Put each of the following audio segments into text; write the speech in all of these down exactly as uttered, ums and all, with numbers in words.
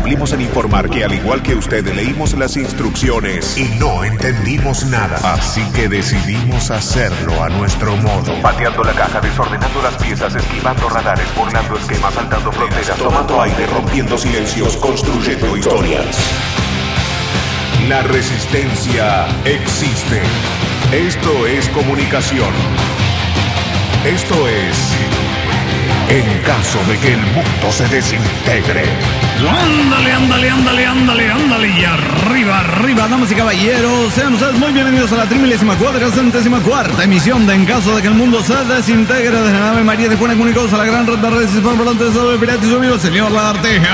cumplimos en informar que al igual que usted leímos las instrucciones y no entendimos nada. Así que decidimos hacerlo a nuestro modo. Pateando la caja, desordenando las piezas, esquivando radares, burlando esquemas, saltando fronteras, tomando aire, rompiendo silencios, construyendo historias. La resistencia existe. Esto es comunicación. Esto es... en caso de que el mundo se desintegre. Ándale, ándale, ándale, ándale, ándale. Y arriba, arriba, damas y caballeros. Sean ustedes muy bienvenidos a la trimilésima cuadracentésima cuarta emisión de En caso de que el mundo se desintegre, desde la nave María de Juana Comunicados a la gran red de redes hispanoparlantes de Pirata y su amigo el señor Lagarteja.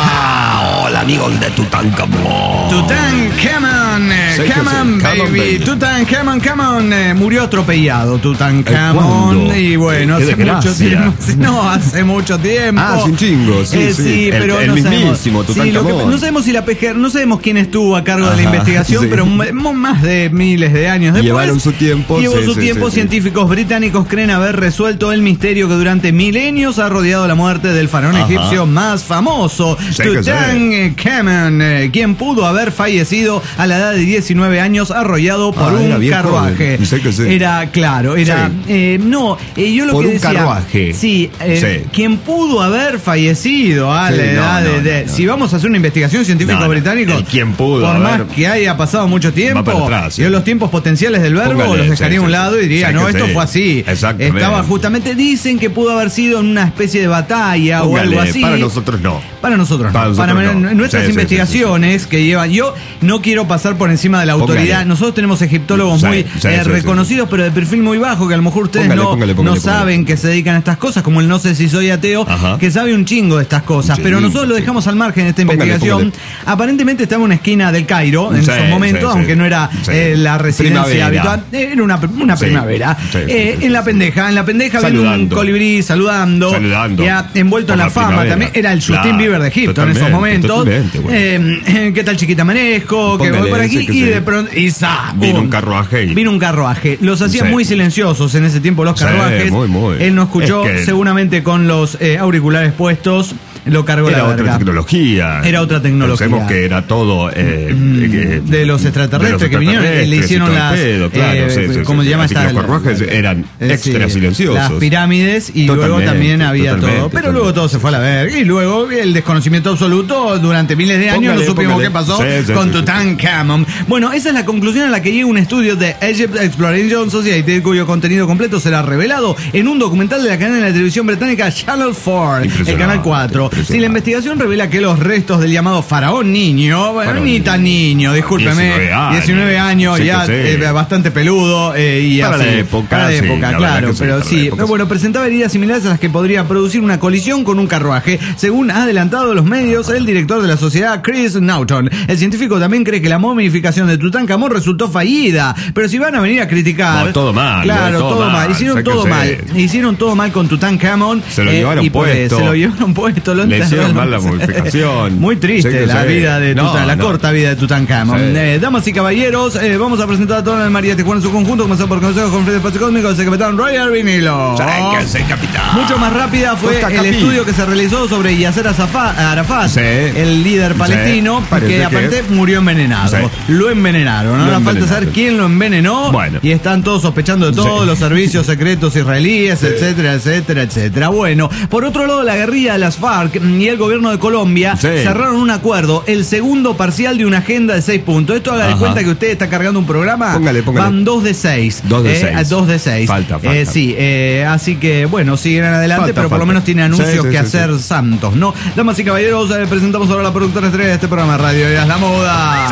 Ah, hola amigos de Tutankamón. Tutankamón, Sí, come on, sí, come on, baby. baby. Tutankamón, come on. Eh, murió atropellado Tutankamón. ¿Cuándo? Y bueno, Qué hace mucho desgracia. tiempo. No, hace mucho tiempo. Ah, sin chingo, sí, Eh, sí. El- pero el no mismísimo sabemos. Sí, lo que- Tutankamón. no sabemos si la P G R, no sabemos quién estuvo a cargo de la Ajá, investigación, sí. pero m- más de miles de años después. Llevaron su tiempo, Llevó sí, su sí, tiempo. sí, sí. Científicos británicos creen haber resuelto el misterio que durante milenios ha rodeado la muerte del faraón Ajá. egipcio más famoso, Sí que sí. Tutankamón, eh, quien pudo haber fallecido a la edad de diecinueve años arrollado por Ah, era un bien carruaje. joven. Sí que sí. Era, claro, era... Sí. eh, no, eh, yo lo Por que un decía... carruaje. Sí, eh, Sí. quien pudo haber fallecido a Sí, la no, edad de... no, de- no, no. Si vamos a hacer una investigación científica No, no, británica, el quien pudo por haber- más que haya pasado mucho tiempo, Va para atrás, sí. yo los tiempos potenciales del verbo Póngale, los dejaría sí, a un sí, lado y diría, sí, no, que esto sí. fue así. Exactamente. Estaba justamente, dicen que pudo haber sido en una especie de batalla Póngale, o algo así. para nosotros no. Para nosotros, Para no. nosotros Para no. nuestras Sí, sí, investigaciones que llevan. Yo no quiero pasar por encima de la autoridad. Póngale. Nosotros tenemos egiptólogos Sí, muy sí, eh, sí, reconocidos, pero de perfil muy bajo, que a lo mejor ustedes Póngale, no, póngale, póngale, no póngale. saben que se dedican a estas cosas, como el no sé si soy ateo, Ajá. que sabe un chingo de estas cosas. Sí, pero nosotros lo sí. dejamos al margen de esta Póngale, investigación. póngale. Aparentemente estaba en una esquina del Cairo en Sí, esos momentos, sí, sí. aunque no era Sí. eh, la residencia Primavera. habitual. Era una, una Sí. primavera. Sí, sí, Eh, sí, sí, en la sí. pendeja, en la pendeja viendo un Saludando. colibrí saludando. Saludando. Ya envuelto Por en la, la fama primavera. también. Era el Justin Claro, Bieber de Egipto en esos totalmente, momentos. totalmente, bueno. Eh, ¿Qué tal chiquita amanezco? Que voy Póngale, por aquí sí que y sí. de pronto y ¡za! Vino ¡Pum! un carruaje y- Vino un carruaje. Los hacían Sí. muy silenciosos en ese tiempo los Sí, carruajes. muy, muy. Él no escuchó, Es que- seguramente con los eh, auriculares puestos, lo cargó Era la otra verga. tecnología. Era otra tecnología. Pensemos que era todo eh, Mm, eh, de los extraterrestres de los que vinieron, le extraterrestres hicieron y todo el las, pedo, claro, eh, sí, sí, ¿cómo sí, se llama así que esta? los carruajes eran Eh, extra sí, silenciosos. Las pirámides y luego Totalmente, también había totalmente, todo. Pero luego totalmente. todo se fue a la verga. Y luego el desconocimiento absoluto durante miles de años. Póngale, no supimos póngale. qué pasó Sí, sí, con sí, sí. Tutankamón. Bueno, esa es la conclusión a la que llega un estudio de Egypt Exploration Society, cuyo contenido completo será revelado en un documental de la cadena de televisión británica Channel cuatro, el Impresionante, canal cuatro. impresionante. Si la investigación revela que los restos del llamado faraón niño, bueno, Faraón ni tan niño, discúlpeme, diecinueve años. diecinueve años, Sí que ya sí. eh, bastante peludo eh, y Para así. la época, Para la sí, época, la verdad claro, que sí, pero para la sí. época Pero bueno, presentaba heridas similares a las que podría producir una colisión con un carruaje, según ha adelantado los medios el director de la sociedad, Chris Naughton. El científico también cree que la momificación de Tutankamón resultó fallida, pero si van a venir a criticar... No, todo mal, Claro, no, todo todo, mal. mal, Hicieron todo sáquense. mal. Hicieron todo mal con Tutankamón. Se lo llevaron y por eso, puesto. Se lo llevaron puesto. Lo Le hicieron enterraron. mal la momificación. Muy triste Sí que la sí. vida de No, Tutankamón, la no. corta vida de Tutankamón. Sí. Eh, damas y caballeros, eh, vamos a presentar a toda la María Tijuana en su conjunto, comenzando por consejos con Fred Espacio Cósmico, el capitán Roger Vinilo. Sáquense, capitán. Mucho más rápida fue Costa el Capi. estudio que se realizó sobre Yasser Azafa- Arafat, Sí. el líder Sí. palestino, Parece que que- aparte murió envenenado. Sí. Lo envenenaron. Lo Ahora falta envenenaron. saber quién lo envenenó. Bueno. Y están todos sospechando de todo, Sí. los servicios secretos israelíes, etcétera, etcétera, etcétera. Bueno, por otro lado, la guerrilla de las FARC y el gobierno de Colombia Sí. cerraron un acuerdo, el segundo parcial de una agenda de seis puntos. Esto haga de Ajá. cuenta que usted está cargando un programa. Póngale, póngale. Van dos de seis. Dos de Eh, seis. Dos de seis. Falta, falta. Eh, sí, eh, así que bueno, siguen adelante, Falta, pero por lo falta. menos tiene anuncios Sí, sí, que sí, hacer sí. santos, ¿no? Damas y caballeros, eh, presentamos ahora a la productora estrella de este programa de Radio Ideas La Moda.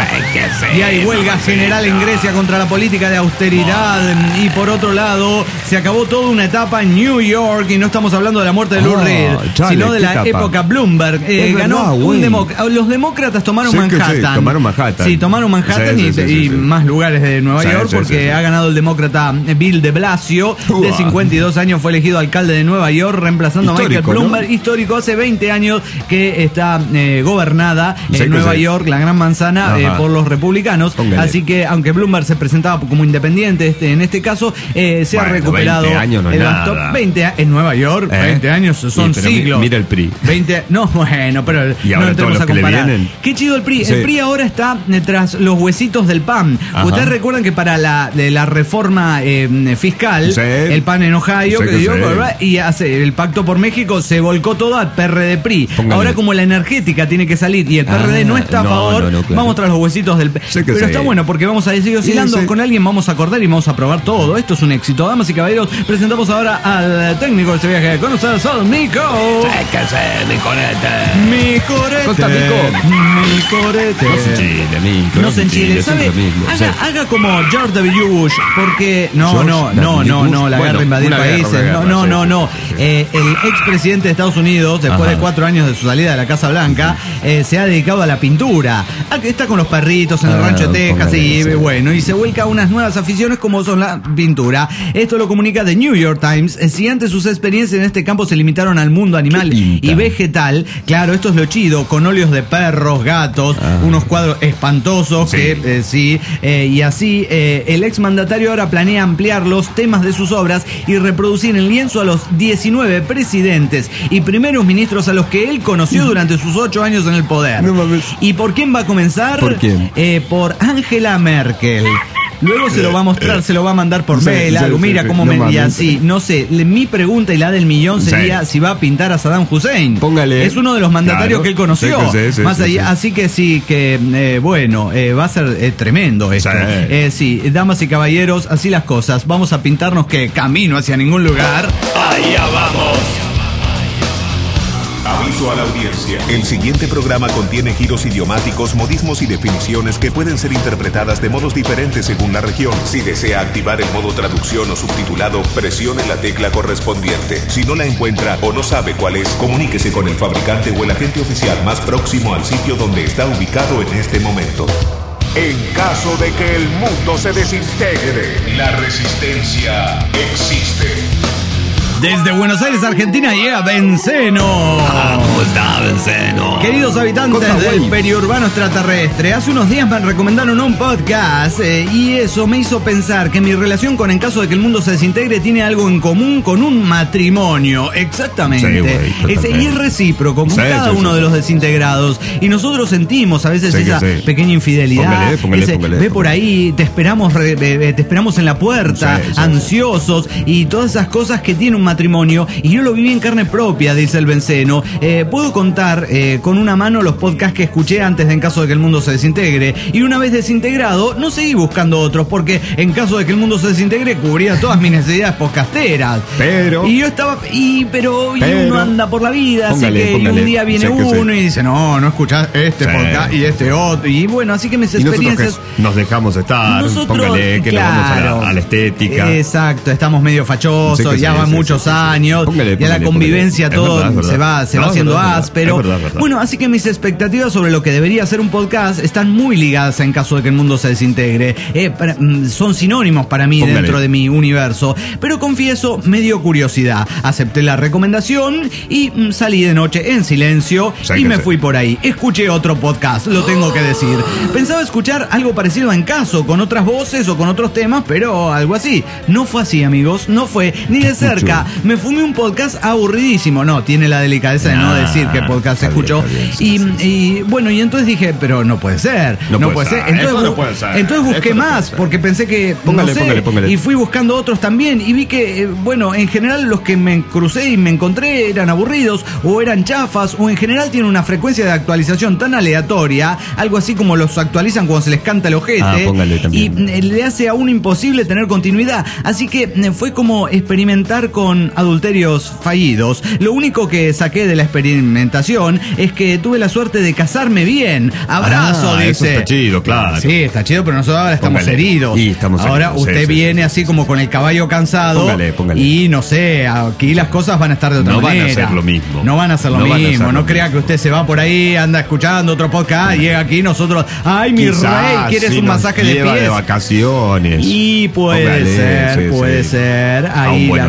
Y hay huelga general en Grecia contra la política de austeridad. Y por otro lado, se acabó toda una etapa en New York. Y no estamos hablando de la muerte de Lou Ah, Reed, chale, sino de ¿qué la etapa? época Bloomberg. Eh, Es ganó verdad, un güey. demócrata. Los demócratas tomaron Sí que sí, Manhattan. tomaron Manhattan. Sí, tomaron Manhattan Sí, y, sí, sí, y sí, sí. más lugares de Nueva Sí, York sí, porque sí, sí. ha ganado el demócrata Bill de Blasio, de Uah. cincuenta y dos años, fue elegido alcalde de Nueva York, reemplazando a Michael Histórico, ¿no? Bloomberg, histórico, hace veinte años que está eh, gobernada Sí en que Nueva sí. York, la gran manzana, Ajá. eh, por los republicanos. Póngale. Así que, aunque Bloomberg se presentaba como independiente este, en este caso, eh, se ha Bueno, recuperado veinte años no es el bastón. nada. veinte a- en Nueva York, ¿Eh? veinte años son Sí, pero mi- siglos. mira el P R I. veinte. No, bueno, pero y ahora no entremos todos los a que le comparar. vienen. Qué chido el P R I. Sí. El P R I ahora está tras los huesitos del P A M. Ajá. Ustedes recuerdan que para la, de la reforma eh, fiscal, Sí. el P A M en Ohio, Sí, que que dio, sí. y hace el Pacto por México, se volcó todo al P R D P R I. Póngale. Ahora, como la energética tiene que salir y el P R D Ah, no está a no, favor, no, no, claro. vamos tras los huesitos del P R D. Sí que Pero sí. está bueno porque vamos a seguir oscilando Sí, sí. con alguien, vamos a acordar y vamos a probar todo. Esto es un éxito. Damas y caballeros, presentamos ahora al técnico de este viaje. Con ustedes, al Mico. Séquese, mi corete. Mi corete. ¿Cómo está, Mico? Mi corete. No se enchile, Mico. No se enchile, es ¿sabe? siempre mismo. Haga, Sí. haga como George W. Bush, porque no, George no, W. no, no, no, la Bueno, guerra invadir una guerra, países, una guerra, no, no, sí, no, no. sí, sí. Eh, el expresidente de Estados Unidos, después Ajá. de cuatro años de su salida de la Casa Blanca, eh, se ha dedicado a la pintura. Ah, Está con los perritos en el Ah, rancho de Texas póngale, y sí. bueno, y se vuelca a unas nuevas aficiones como son la pintura. Esto lo comunica The New York Times. Eh, Si antes sus experiencias en este campo se limitaron al mundo animal ¿Qué pinta? y vegetal, claro, esto es lo chido, con óleos de perros, gatos, Ah. unos cuadros espantosos Sí. que eh, sí, eh, y así eh, el exmandatario ahora planea ampliar los temas de sus obras y reproducir en lienzo a los diecinueve presidentes y primeros ministros a los que él conoció durante sus ocho años en el poder. No mames. ¿Y por quién va a comenzar? ¿Por quién? Eh, por Angela Merkel. Luego se lo va a mostrar, se lo va a mandar por Sí, mail, sí, algo, sí, mira sí. cómo No me... Y mames. así, no sé, le- mi pregunta y la del millón sería Sí. si va a pintar a Saddam Hussein. Póngale. Es uno de los mandatarios Claro. que él conoció. Sí, que sí, sí, Más sí, allá, sí. así que sí, que eh, bueno, eh, va a ser eh, tremendo esto. Sí. Eh, sí, damas y caballeros, así las cosas. Vamos a pintarnos que camino hacia ningún lugar. Allá vamos. Aviso a la audiencia. El siguiente programa contiene giros idiomáticos, modismos y definiciones que pueden ser interpretadas de modos diferentes según la región. Si desea activar el modo traducción o subtitulado, presione la tecla correspondiente. Si no la encuentra o no sabe cuál es, comuníquese con el fabricante o el agente oficial más próximo al sitio donde está ubicado en este momento. En caso de que el mundo se desintegre, la resistencia existe. Desde Buenos Aires, Argentina, llega Benceno. Ah, ¿cómo está, Benceno? Queridos habitantes Cosa del güey. periurbano extraterrestre, hace unos días me recomendaron un podcast eh, y eso me hizo pensar que mi relación con En caso de que el mundo se desintegre tiene algo en común con un matrimonio. Exactamente. Sí, güey, Es- totalmente. y es recíproco con Sí, cada sí, uno sí, de sí. los desintegrados. Y nosotros sentimos a veces Sí, que esa sí. pequeña infidelidad. Póngale, póngale, ese, póngale, ve por póngale. ahí, te esperamos, re- eh, te esperamos en la puerta, Sí, sí, sí. ansiosos y todas esas cosas que tiene un matrimonio. Y yo lo viví en carne propia, dice el Benceno. Eh, puedo contar eh, con una mano los podcasts que escuché antes de En caso de que el mundo se desintegre. Y una vez desintegrado, no seguí buscando otros, porque en caso de que el mundo se desintegre, cubría todas mis necesidades podcasteras. Pero- Y yo estaba. Y, pero, y Pero- uno anda por la vida, Póngale, así que y póngale. un día viene Sí, que sí. uno y dice, no, no escuchás este Sí. podcast y este otro. Y bueno, así que mis Y nosotros que experiencias. nos dejamos estar, Nosotros, póngale que claro, nos vamos a la, a la estética. Exacto, estamos medio fachosos, Sí que sí, ya van sí, muchos sí, sí, sí. años, Póngale, ya póngale, la convivencia póngale. Es todo verdad, es verdad. se va, se No, va es haciendo verdad, es verdad. áspero. Es verdad, es verdad. Bueno, así que mis expectativas sobre lo que debería ser un podcast están muy ligadas en caso de que el mundo se desintegre. Eh, para- mm, son sinónimos para mí Póngale. dentro de mi universo. Pero confieso, me dio curiosidad. Acepté la recomendación y mm, salí de noche en silencio y Sáquese. me fui por ahí. Escuché otro podcast, lo tengo que decir. Pensaba escuchar algo parecido a En Caso, con otras voces o con otros temas, pero algo así. No fue así, amigos, no fue ni de cerca. Me fumé un podcast aburridísimo. No, tiene la delicadeza de no Nah, decir qué podcast está escuchó. bien, está bien, sí, y, y, bueno, y entonces dije, pero no puede ser. No, No puede puede ser. ser, Entonces, esto no bu- puede ser, entonces busqué esto no puede más, ser. porque pensé que. Póngale, no sé, póngale, póngale. Y fui buscando otros también. Y vi que, eh, bueno, en general los que me crucé y me encontré eran aburridos, o eran chafas, o en general tienen una frecuencia de actualización tan aleatoria, algo así como los actualizan cuando se les canta el ojete. Ah, póngale y también. eh, le hace aún imposible tener continuidad. Así que eh, fue como experimentar con adulterios fallidos. Lo único que saqué de la experimentación es que tuve la suerte de casarme bien. Abrazo, Ah, dice. eso está chido, claro. Sí, está chido, pero nosotros ahora estamos Póngale. heridos. Y estamos ahora heridos, usted sí, sí, viene sí, así sí, como con el caballo cansado. Póngale, póngale. Y no sé, aquí las cosas van a estar de otra No van a manera. ser lo mismo. No van a ser lo No van a mismo. ser No lo crea mismo. que usted se va por ahí, anda escuchando otro podcast, y llega aquí nosotros. ¡Ay, mi Quizás rey! ¿Quieres si un nos masaje de lleva pies? de vacaciones. Y puede Póngale, ser, sí, puede sí. ser. A Ahí un buen la hotel, cosa. ¿no?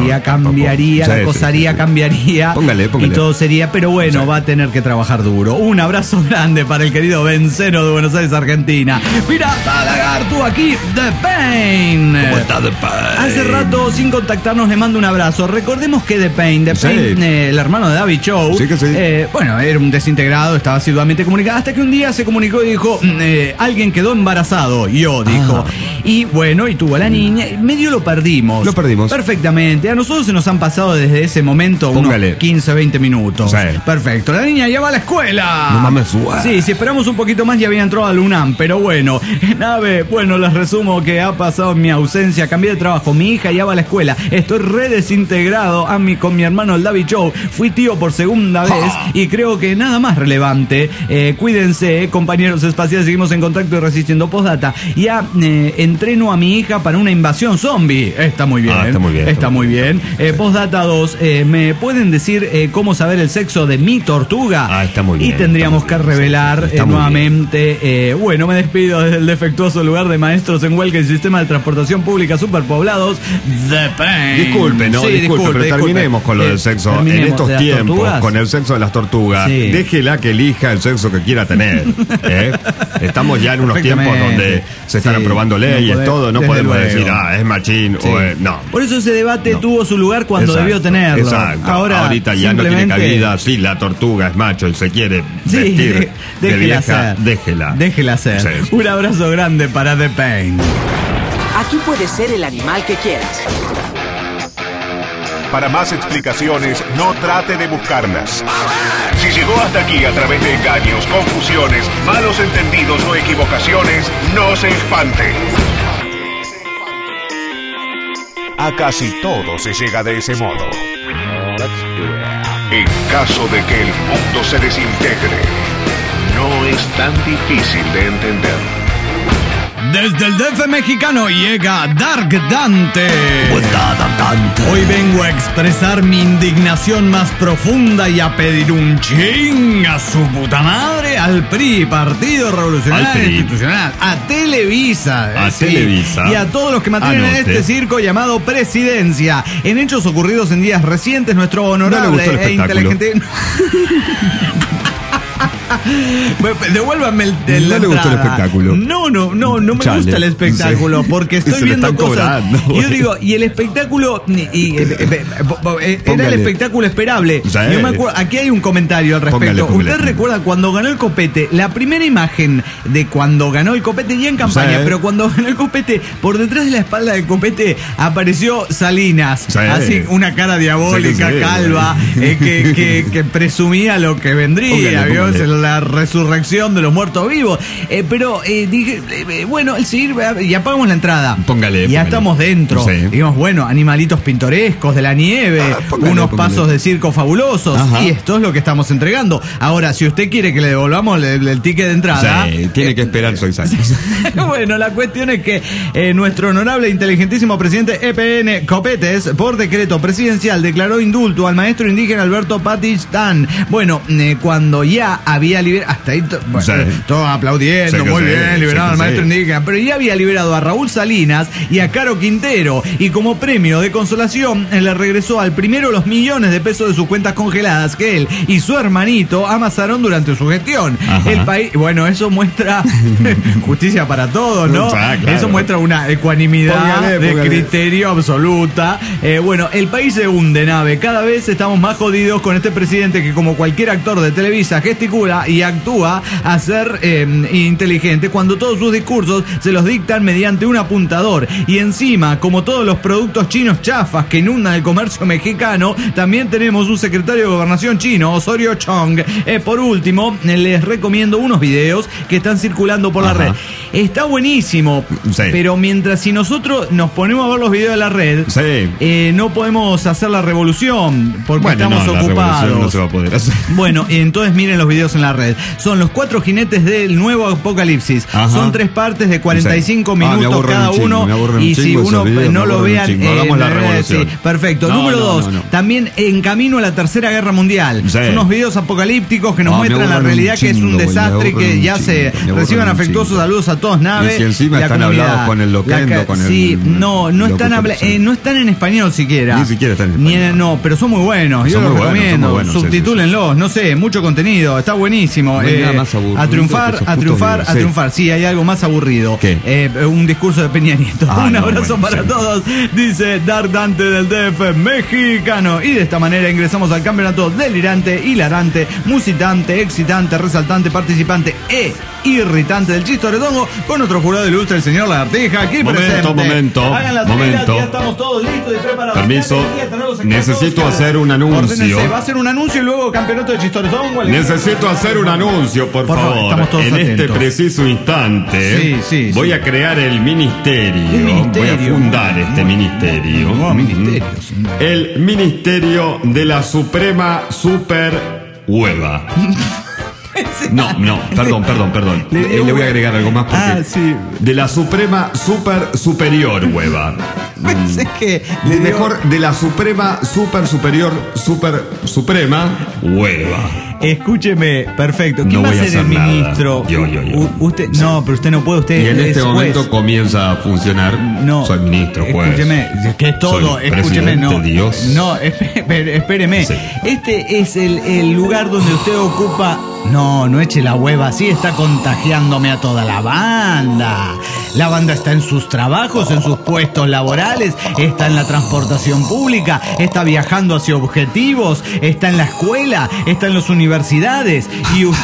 sería, cambiaría, sí, la sí, cosaría, sí, sí. cambiaría. Póngale, póngale. Y todo sería, pero bueno, Sí. va a tener que trabajar duro. Un abrazo grande para el querido Benceno de Buenos Aires, Argentina. Pirata Lagarto aquí, The Pain. ¿Cómo está The Pain? Hace rato, sin contactarnos, le mando un abrazo. Recordemos que The Pain, The Sí. Pain, eh, el hermano de David Chow, Sí que sí. eh, bueno, era un desintegrado, estaba asiduamente comunicado, hasta que un día se comunicó y dijo, mm, eh, alguien quedó embarazado, yo, dijo. Ah. Y bueno, y tuvo a la niña, y medio lo perdimos. Lo perdimos. Perfectamente. A nosotros se nos han pasado desde ese momento Póngale. unos quince, veinte minutos. Sí. Perfecto. La niña ya va a la escuela. No mames, guau. Sí, si esperamos un poquito más ya había entrado al UNAM, pero bueno, nave, bueno, les resumo que ha pasado en mi ausencia, cambié de trabajo, mi hija ya va a la escuela, estoy redesintegrado a mi, con mi hermano el David Show, fui tío por segunda vez y creo que nada más relevante. Eh, cuídense, compañeros espaciales, seguimos en contacto y resistiendo. Postdata, ya eh, entreno a mi hija para una invasión zombie. Está muy bien. Ah, está muy bien, Está está muy muy bien. Eh, postdata dos, eh, ¿me pueden decir eh, cómo saber el sexo de mi tortuga? Ah, está muy bien, Y tendríamos está que muy bien, revelar sí, eh, está muy nuevamente. Eh, bueno, me despido desde el defectuoso lugar de maestros en huelga y sistema de transportación pública superpoblados. The Pain. Disculpe, no, Sí, disculpe, pero disculpe. terminemos con lo Eh, del sexo. En terminemos. estos ¿De las tiempos, tortugas? con el sexo de las tortugas, Sí. déjela que elija el sexo que quiera tener. ¿eh? Estamos ya en unos tiempos Perfectamente. donde se están Sí, aprobando no leyes, podemos- todo. No desde podemos luego. decir, ah, es machín Sí. o es. No. Por eso ese debate No. tuvo su lugar cuando Exacto, debió tenerlo. Exacto. Ahora, Ahorita ya no tiene simplemente- cabida. Sí, la tortuga es macho y se quiere Sí, vestir de- de déjela vieja. ser. Déjela. Déjela ser. Sí, sí. Un abrazo grande para The Pain. Aquí puedes ser el animal que quieras. Para más explicaciones, no trate de buscarlas. Si llegó hasta aquí a través de engaños, confusiones, malos entendidos o equivocaciones, no se espante. A casi todo se llega de ese modo. En caso de que el mundo se desintegre, no es tan difícil de entender. Desde el D F mexicano llega Dark Dante. ¿Cómo está Dante? Hoy vengo a expresar mi indignación más profunda y a pedir un ching a su puta madre al P R I, Partido Revolucionario Al P R I. Institucional, a Televisa. A eh, sí, Televisa. y a todos los que mantienen en Anote. este circo llamado Presidencia. En hechos ocurridos en días recientes, nuestro No le honorable gustó el e espectáculo. inteligente... Bueno, devuélvanme el, el- No la le gustó el entrada. espectáculo. No, no, no, no me Chale. gusta el espectáculo Sí. porque Se estoy lo viendo están cosas. cobrando, Y yo güey. digo, y el espectáculo y, y, eh, eh, eh, era Póngale. el espectáculo esperable. Sí. Yo me acuerdo, aquí hay un comentario al respecto. Póngale, póngale. Usted recuerda cuando ganó el copete, la primera imagen de cuando ganó el copete ya en campaña, Sí. pero cuando ganó el copete, por detrás de la espalda del copete apareció Salinas, Sí. así una cara diabólica, Sí que sí, calva, eh, que, que, que presumía lo que vendría, Póngale, ¿vio? póngale. La resurrección de los muertos vivos. Eh, pero eh, dije, eh, bueno, el seguir, eh, y apagamos la entrada. Póngale, Ya póngale. estamos dentro. Sí. Digamos, bueno, animalitos pintorescos de la nieve, Ah, póngale, unos póngale. pasos de circo fabulosos. Ajá. Y esto es lo que estamos entregando. Ahora, si usted quiere que le devolvamos el, el ticket de entrada. Sí, tiene que esperar seis años. Bueno, la cuestión es que eh, nuestro honorable e inteligentísimo presidente E P N Copetes, por decreto presidencial, declaró indulto al maestro indígena Alberto Patistán. Bueno, eh, cuando ya había liberado, hasta ahí to- bueno, Sí. todos aplaudiendo, Sí que muy sí, bien, sí liberado que al maestro sí. indígena, pero ya había liberado a Raúl Salinas y a Caro Quintero, y como premio de consolación eh, le regresó al primero los millones de pesos de sus cuentas congeladas que él y su hermanito amasaron durante su gestión. Ajá. El país, bueno, eso muestra justicia para todos, ¿no? Ah, claro. Eso muestra una ecuanimidad Póngale, de póngale. criterio absoluta. Eh, bueno, el país se hunde, nave. Cada vez estamos más jodidos con este presidente que, como cualquier actor de Televisa, gesticula y actúa a ser eh, inteligente cuando todos sus discursos se los dictan mediante un apuntador. Y encima, como todos los productos chinos chafas que inundan el comercio mexicano, también tenemos un secretario de Gobernación chino, Osorio Chong. Eh, por último, eh, les recomiendo unos videos que están circulando por la Ajá. red. Está buenísimo, Sí. pero mientras si nosotros nos ponemos a ver los videos de la red, Sí. eh, no podemos hacer la revolución porque Bueno, estamos no, la ocupados. revolución no se va a poder hacer. Bueno, entonces miren los videos en en la red. Son los cuatro jinetes del nuevo apocalipsis. Ajá. Son tres partes de cuarenta y cinco sí. minutos ah, cada uno. Y si uno video, no lo vean, eh, hagamos la revolución. Sí, perfecto. No, Número no, dos, no, no. también en camino a la tercera guerra mundial. Sí. Son unos videos apocalípticos que nos no, muestran la realidad que es un desastre, que ya se reciban afectuosos saludos a todos, Nave. Y si encima la están comunidad. hablados con el loquendo, la, con el. Sí, no, no están, habla, eh, no están en español siquiera. Ni siquiera están en español. Ni en, no, pero son muy buenos. Yo los recomiendo. Buenos, subtitúlenlos, sí, sí. no sé, mucho contenido. Está buenísimo. No eh, más a triunfar, a triunfar, videos. a triunfar. Sí, hay algo más aburrido. ¿Qué? Eh, un discurso de Peña Nieto. Ah, un no, abrazo bueno, para sí. todos, dice Dark Dante del D F mexicano. Y de esta manera ingresamos al campeonato delirante, hilarante, musitante, excitante, resaltante, participante e irritante del Chistoretongo con otro jurado ilustre, el señor Lagartija, aquí momento, presente. Momento, Hagan las momento. filas, ya estamos todos listos y preparados. Permiso, necesito hacer un anuncio. Ordénense, va a hacer un anuncio y luego campeonato de Chistoretongo. Necesito hacer un anuncio, por, por favor. favor. Estamos en atentos. este preciso instante sí, sí, voy sí. a crear el ministerio. Un ministerio. Voy a fundar este muy, ministerio. Muy, muy, ministerio sí. El Ministerio de la Suprema Super Hueva. No, no, perdón, perdón, perdón. Le, le, le voy a agregar algo más porque ah, sí. de la Suprema Super Superior Hueva. Pensé que de mejor de la Suprema Super Superior Super Suprema Hueva. Escúcheme, perfecto. ¿Quién no va a voy ser a el ministro? Yo, yo, yo. U usted, sí. No, pero usted no puede, usted y en es este juez. momento comienza a funcionar. No, soy ministro, juez. Escúcheme, que es todo, soy escúcheme, no. Dios. No, espéreme, espéreme. Sí. Este es el, el lugar donde usted ocupa. No, no eche la hueva, así está contagiándome a toda la banda. La banda está en sus trabajos, en sus puestos laborales, está en la transportación pública, está viajando hacia objetivos, está en la escuela, está en las universidades y usted...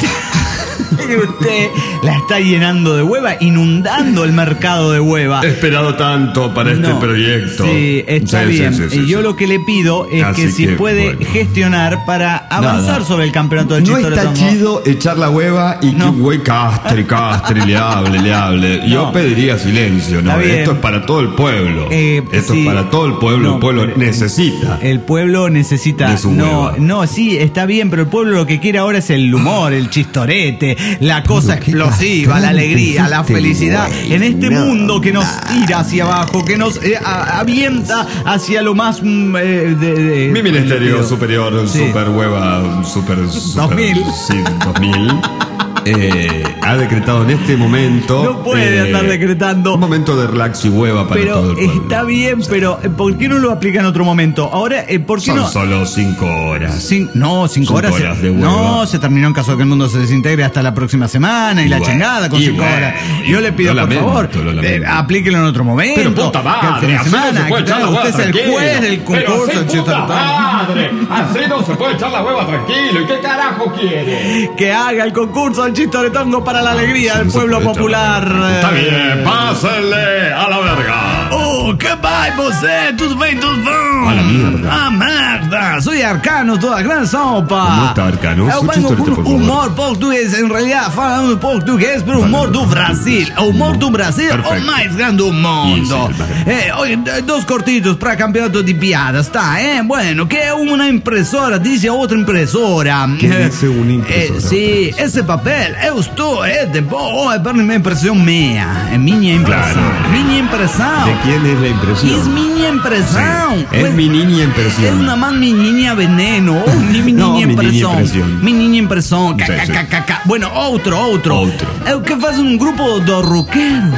Y usted la está llenando de hueva, inundando el mercado de hueva. He esperado tanto para este no, proyecto. Sí, está sí, bien. Sí, sí, sí, y yo sí. lo que le pido es Así que si que, puede bueno. gestionar para avanzar Nada. sobre el campeonato de No Chistoretongo. está chido echar la hueva y No. que un güey castre, castre, le hable, le hable. Yo No. pediría silencio, ¿no? Esto es para todo el pueblo. Eh, Esto sí. es para todo el pueblo. No, el pueblo pero- necesita. El pueblo necesita. De su no, hueva. no, sí, está bien, pero el pueblo lo que quiere ahora es el humor, el chistorete, la cosa explosiva, la alegría, la felicidad. En este mundo que nos tira hacia abajo, que nos eh, a- avienta hacia lo más. mm, eh, de, de- Mi ministerio de- superior, Sí. super hueva, super, super dos mil. Sí, dos mil. Eh, ha decretado en este momento. No puede eh, andar decretando. Un momento de relax y hueva para todo Pero el pueblo. está bien, pero eh, ¿por qué no lo aplica en otro momento? Ahora, eh, ¿por qué Son no? solo cinco horas. Cin- no, cinco, Cinco horas. horas se, de hueva. no, se terminó en caso de que el mundo se desintegre hasta la próxima semana y, Y la bueno, chingada con y cinco bueno, horas. y Yo le pido, lo por lamento, favor, lo lamento. eh, aplíquelo en otro momento. Pero puta que el fin madre, de así no semana, se puede que echar la usted hueva es el tranquilo. juez del Pero concurso. sí, el puta Chistoretón. madre, así no se puede echar la hueva tranquilo. ¿Y qué carajo quiere? Que haga el concurso del Chistoretongo para la alegría Sí, del no se pueblo puede echar. popular. Está bien, pásenle a la verga. Oh, que vai você? Tudo bem, tudo bom? A la mierda. Ah, merda. Soy Arcano, toda gran sopa. ¿Cómo está, Arcano? Eu Su vengo chistorete, com por favor. humor português, em realidade falando português, pero humor do Brasil. O humor do Brasil, o Perfecto. mais grande do mundo. Isso, perfecto. Eh, oye, dos cortitos para campeonato de piadas, tá? Eh? Bueno, que una impresora dice a otra impresora. ¿Qué Eh, dice una impresora? Eh, sí, esse papel, eu estou, é de boa, é para minha impressão minha. É minha impressão. Claro. Minha impressão. ¿De quién es la Es impresión? minha impressão. Sí, es mi niña impresión. Es una más mi niña veneno. Oh, ni mi No, niña mi niña impressão. impresión. Mi niña impressão. Ca, Sí, ca, sí. ca, ca, ca. Bueno, outro, outro. Outro. É o que faz um grupo de roqueros.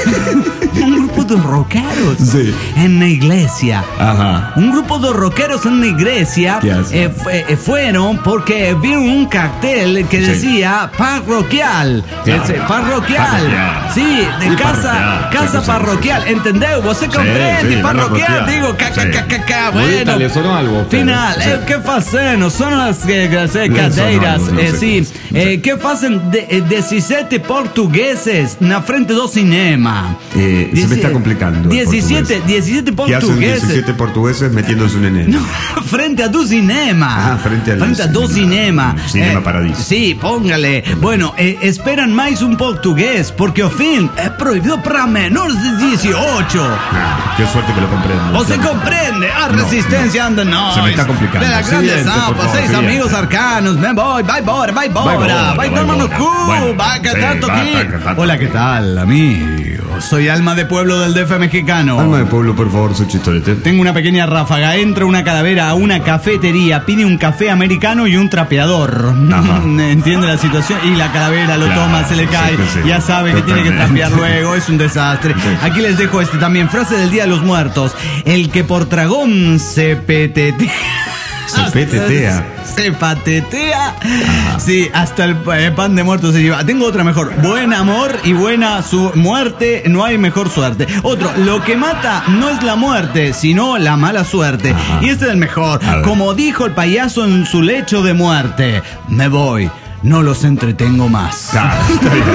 Un grupo de rockeros. Sí. En la iglesia. Ajá. Un grupo de rockeros en la iglesia ¿Qué hacen? eh, fue- eh, fueron porque vieron un cartel que Sí. decía parroquial. Claro. Ese, parroquial. Parroquial. Sí, de Y casa, parroquial, casa sí, sí, parroquial. ¿Entendeu? ¿Você compreende? sí, parroquial. parroquial. Digo, ca, ca, Sí. ca, ca, ca. Bonita, Bueno. ¿le sonó algo a ustedes? Final. Sí. Eh, ¿Qué facen? Son las eh, las, eh, Le cadeiras. sonó algo, no eh, sé. sí. Sí. Eh, ¿Qué facen de, eh, diecisiete portugueses na frente do cinema? Eh, se me está Dieci- complicando el diecisiete, portugués. diecisiete ¿Qué hacen portugueses. diecisiete portugueses metiéndose un eneno? No, frente a tu cinema. Ah, frente al Frente a tu cinema. cinema. Cinema Paradiso. Sí, póngale. Bueno, eh, esperan más un portugués, porque o film é prohibido para menores de dieciocho. Ah, qué suerte que lo comprendo. ¿O se comprende? A Resistencia and the Noise. Se me está complicando. De la grande Siguiente, por Zampa, favor, seis siguiente. amigos arcanos. Me voy, bye bora, bye bora, bye hermano Q, Bueno, va a cantar sí, va a toquín. cantar. Hola, ¿qué tal, amigo? Soy Alma de Pueblo del D F mexicano. Alma de pueblo, por favor, su chistorete. Tengo una pequeña ráfaga. Entra una calavera a una cafetería, pide un café americano y un trapeador. Ajá. Entiende la situación. Y la calavera lo Claro, toma, se le sí, cae. sí, sí. Ya sabe que tiene que Totalmente. trapear luego. Es un desastre. Sí. Aquí les dejo este también. Frase del Día de los Muertos. El que por tragón se petetea. Se petetea. Se patetea. Sí, hasta el eh, pan de muerto se lleva. Tengo otra mejor. Buen amor y buena su muerte. No hay mejor suerte. Otro. Lo que mata no es la muerte, sino la mala suerte. Ajá. Y este es el mejor. A ver. Como dijo el payaso en su lecho de muerte. Me voy. No los entretengo más. Ah, está bien.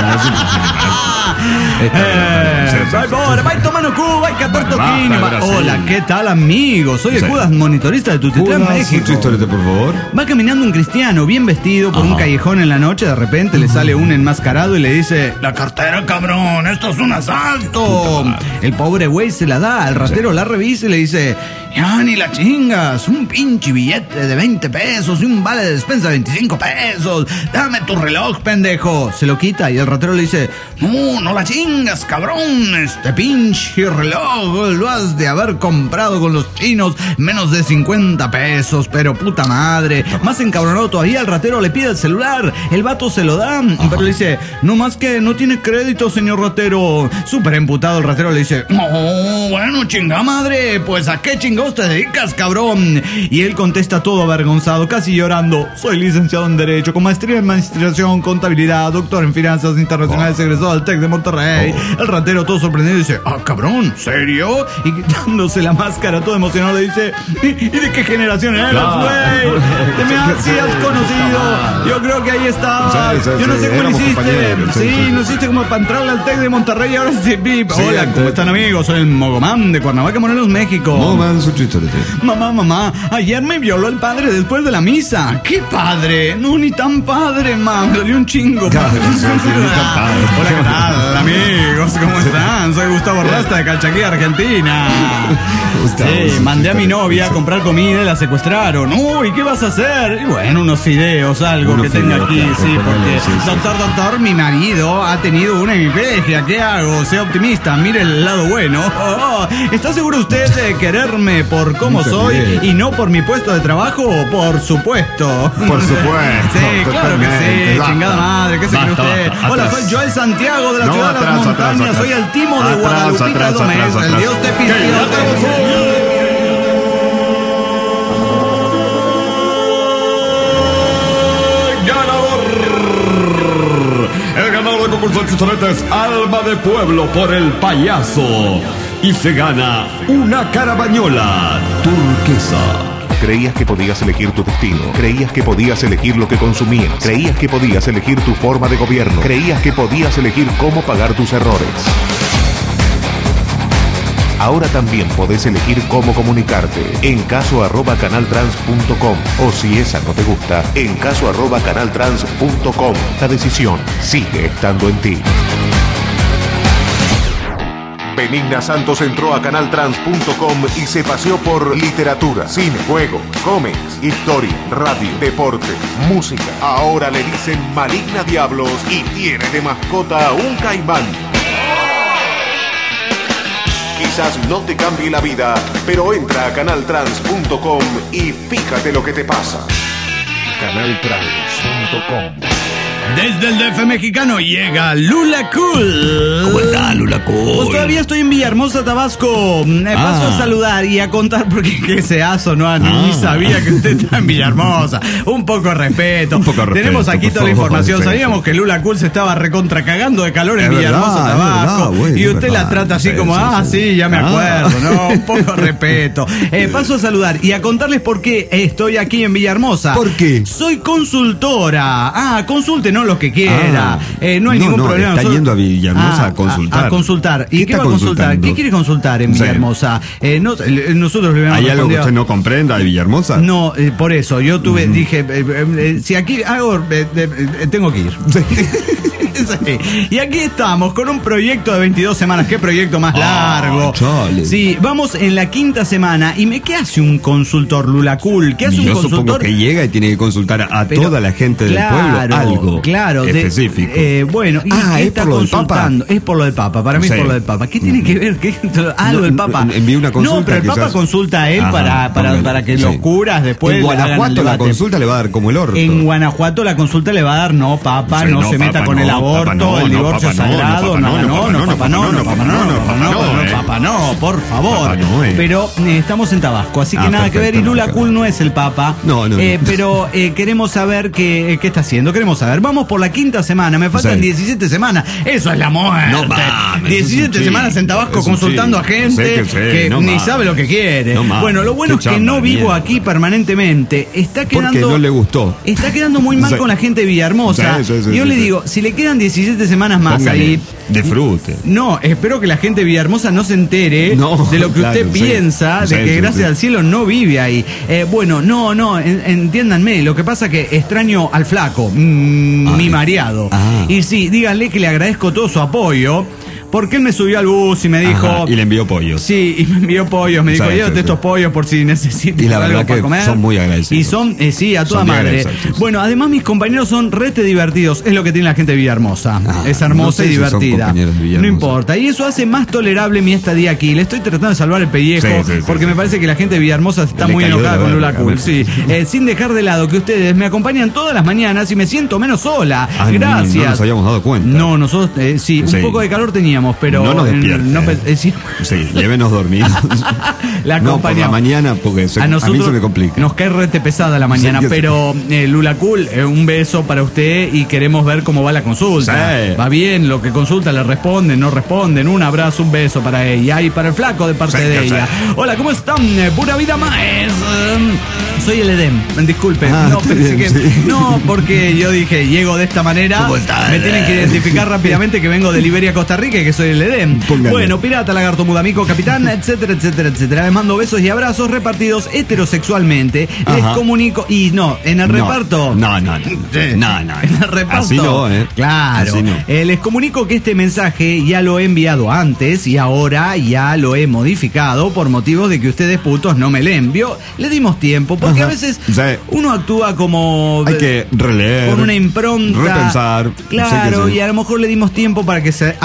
Está bien, Eh, sí, sí, Vai sí, bora, sí. vai tomando cubo, vai catar Bueno, toquín. basta, va- ahora sí. Hola, ¿qué tal, amigo? Soy el Sí. Judas, monitorista de Tutitlán, Judas, su México. chistorete, por favor. Va caminando un cristiano bien vestido por un Ajá. callejón en la noche. De repente le sale un enmascarado y le dice: la cartera, cabrón, esto es un asalto. El pobre güey se la da, el ratero la revisa y le dice: ya ni la chingas, un pinche billete de veinte pesos y un vale de despensa de veinticinco pesos. Dame tu reloj, pendejo. Se lo quita y el ratero le dice: no, no la chingas, cabrón. Este pinche reloj lo has de haber comprado con los chinos menos de cincuenta pesos, pero puta madre. Más encabronado todavía, el ratero le pide el celular. El vato se lo da, pero le dice: no más que no tiene crédito, señor ratero. Súper emputado el ratero le dice: oh, bueno, chinga madre, pues ¿a qué chingados te dedicas, cabrón? Y él contesta todo avergonzado, casi llorando: soy licenciado en Derecho, con maestría en Administración, Contabilidad, doctor en Finanzas Internacionales, egresado del TEC de Monterrey. El ratero todo sorprendido dice: ah, cabrón, ¿serio? Y quitándose la máscara todo emocionado le dice: ¿y, y de qué generación eres, Claro. güey? Te me hacías conocido. Yo creo que ahí estaba. Sí, sí, Yo no sí, sé cómo lo éramos hiciste. compañeros, sí, Sí, sí. no hiciste como para entrarle al TEC de Monterrey y ahora sí. pip. Sí, Hola, al ¿cómo TEC. están, amigos? Soy el Mogomán de Cuernavaca, Morelos, México. No, man, su chistorete. Mamá, mamá, ayer me violó el padre después de la misa. ¿Qué padre? No, ni tan padre, mam. Me dolió un chingo. Claro, sí, sí, ni tan padre. Hola, ¿qué tal, amigos? ¿Cómo están? Soy Gustavo Rasta de Calchaquí, Argentina. Gustavo, Sí, sí, mandé a mi sí, novia a sí. comprar comida y la secuestraron. Uy, ¿qué vas a hacer? Y bueno, unos fideos, algo Unos que tenga fideos, aquí, claro, sí, ponele, porque sí, sí, doctor, doctor, mi marido ha tenido una hemiplegia. ¿Qué hago? Sea optimista, mire el lado bueno. Oh, ¿está seguro usted de quererme por cómo Está soy bien. y no por mi puesto de trabajo? Por supuesto. Por supuesto, Sí, claro que totalmente. sí. Basta. Chingada madre, ¿qué se cree Basta, usted? basta, Hola, atrás. soy Joel Santiago de la No, ciudad de las atrás, atrás, montañas. atrás. Soy el timo de Atrás, Guadalupita atrás, Domés. atrás, El atrás. dios te ¿Qué? pidió. Ya tenemos ganador. El ganador del concurso de chistorete es Alma de Pueblo por el payaso. Y se gana una carabañola turquesa. Creías que podías elegir tu destino. Creías que podías elegir lo que consumías. Creías que podías elegir tu forma de gobierno. Creías que podías elegir cómo pagar tus errores. Ahora también podés elegir cómo comunicarte. En caso arroba canaltrans punto com. O si esa no te gusta, en caso arroba canaltrans punto com. La decisión sigue estando en ti. Benigna Santos entró a canaltrans punto com y se paseó por literatura, cine, juegos, cómics, historia, radio, deporte, música. Ahora le dicen Maligna Diablos y tiene de mascota un caimán. Quizás no te cambie la vida, pero entra a canaltrans punto com y fíjate lo que te pasa. canaltrans punto com. Desde el D F mexicano llega Lula Cool. ¿Cómo está, Lula Cool? Pues todavía estoy en Villahermosa, Tabasco. Me paso Ah. a saludar y a contar porque qué seazo, no, ni Ah. sabía que usted está en Villahermosa. Un poco de respeto. Un poco de respeto, Tenemos aquí por toda la favor, información. sí, Sabíamos sí. que Lula Cool se estaba recontra cagando de calor en Es Villahermosa, verdad, es Tabasco. verdad, güey, y es usted la verdad. trata así Sí, como, sí, ah, sí. sí, ya me Ah. acuerdo, ¿no? Un poco de respeto. Eh, paso a saludar y a contarles por qué estoy aquí en Villahermosa. ¿Por qué? Soy consultora. Ah, consulte, no lo que quiera. Ah. Eh, no hay No, ningún no, problema. está Nosotros- yendo a Villahermosa a consultar. A, consultar. ¿Y ¿Qué qué, está va a consultar? consultando? ¿Qué quiere consultar en Sí. Villahermosa? Eh, no, eh, nosotros le habíamos ¿Hay algo que respondido- usted no comprenda de Villahermosa? No, eh, por eso, yo tuve, dije, eh, eh, eh, si aquí hago, eh, eh, eh, tengo que ir. Sí. Y aquí estamos con un proyecto de veintidós semanas. ¿Qué proyecto más largo? chale. Sí, vamos en la quinta semana. ¿Y me, qué hace un consultor, Lulacul? ¿Qué hace Yo un consultor? supongo que llega y tiene que consultar a Pero, toda la gente del claro, pueblo algo claro, de- específico. eh, bueno, ¿y Ah, qué ¿es está por lo del Papa? consultando? Es por lo del Papa, para mí Sí. es por lo del Papa. ¿Qué tiene que ver? ¿Qué? Ah, lo del No, Papa. no, envió una consulta, No, pero el Papa quizás. consulta a él Ajá, para, para, póngale, para que sí. los curas después En le hagan el Guanajuato la debate. consulta le va a dar como el orto. En Guanajuato la consulta le va a dar no, Papa, Sí, no, no, se meta Papa, con no, el Papa, aborto, no, el no, divorcio Papa, no, no, sagrado, Papa, no, no, no, no, no, Papa, no, no, Papa, no, no, Papa, no, no, eh. Papa, no, por favor. Papa, no, eh. Pero eh, estamos en Tabasco, así que Ah, nada que ver. Y perfecto, Lula nada que Cool ver. no es el Papa. No, no, Eh, no. Pero eh, queremos saber qué, eh, qué está haciendo, queremos saber. Vamos por la quinta semana, me faltan Sí. diecisiete semanas. Eso es la muerte. No mames, diecisiete es un semanas chiste, en Tabasco es un consultando a chiste. gente Sí que sí, que no ni mames. sabe lo que quiere. No mames, Bueno, lo bueno qué es que chamba no de vivo mierda. aquí permanentemente. Está quedando. Porque no le gustó. Está quedando muy mal Sí. con la gente de Villahermosa. Sí, sí, sí, Yo sí, le sí. digo, si le quedan diecisiete semanas más Póngale, ahí. disfrute. No, espero que la gente de Villahermosa no se entere No, de lo que claro, usted sí. piensa, de Sí, que sí, gracias sí. al cielo no vive ahí. Eh, bueno, no, no, en- entiéndanme, lo que pasa es que extraño al flaco, mm, Ay. mi mareado. Ah. Y sí, díganle que le agradezco todo su apoyo, porque él me subió al bus y me dijo... Ajá, y le envió pollos. Sí, y me envió pollos, me dijo, Sí, sí, llévate sí. estos pollos por si necesitas Y la algo verdad para que comer. son muy agradecidos. Y son, eh, sí, a toda Son muy madre. agradecidos, sí. Bueno, además mis compañeros son rete divertidos, es lo que tiene la gente de Villahermosa. Ah, es hermosa no sé y si son divertida. compañeros de Villahermosa. No importa, y eso hace más tolerable mi estadía aquí. Le estoy tratando de salvar el pellejo, Sí, sí, sí, porque sí, me sí. parece que la gente de Villahermosa está Le muy cayó de enojada la con Lula verga, Cool. ¿no? Sí, Eh, sin dejar de lado que ustedes me acompañan todas las mañanas y me siento menos sola. Ah, ni- Gracias. no nos habíamos dado cuenta. No, nosotros, eh, sí, un Sí. poco de calor teníamos, pero... No nos eh, despierte. no pe- eh, sí. Sí, llévenos dormidos. La no, por la acompañamos. mañana, porque se- A a, nosotros mí se me complica. nos cae rete pesada la mañana, Sí, que sí. pero eh, Lula Cool, eh, un beso para usted y queremos ver cómo va la consulta. Sí. Va bien, lo que consulta le responden, no responden. Un abrazo, un beso para ella y para el flaco de parte Sí, de que ella. sí. Hola, ¿cómo están? Eh, Pura vida más. Um, soy el Edem, disculpen. Ah, no, está pensé bien, que- sí. no, porque yo dije, llego de esta manera, ¿Cómo está, me tienen que Edem? identificar rápidamente que vengo de Liberia, Costa Rica y que soy el Edem. Póngale. Bueno, pirata, lagarto, mudamico, capitán, etcétera, etcétera, etcétera. Les mando besos y abrazos repartidos heterosexualmente. Les Ajá. comunico. Y no, en el No, reparto. No, no, no. No, no. En el reparto. Así no, ¿eh? Claro. Así no. Eh, les comunico que este mensaje ya lo he enviado antes y ahora ya lo he modificado por motivos de que ustedes putos no me le envió. Le dimos tiempo, porque Ajá. a veces Sí. uno actúa como. Hay que releer. Con una impronta. Repensar. Claro, Sí que sí. y a lo mejor le dimos tiempo para que se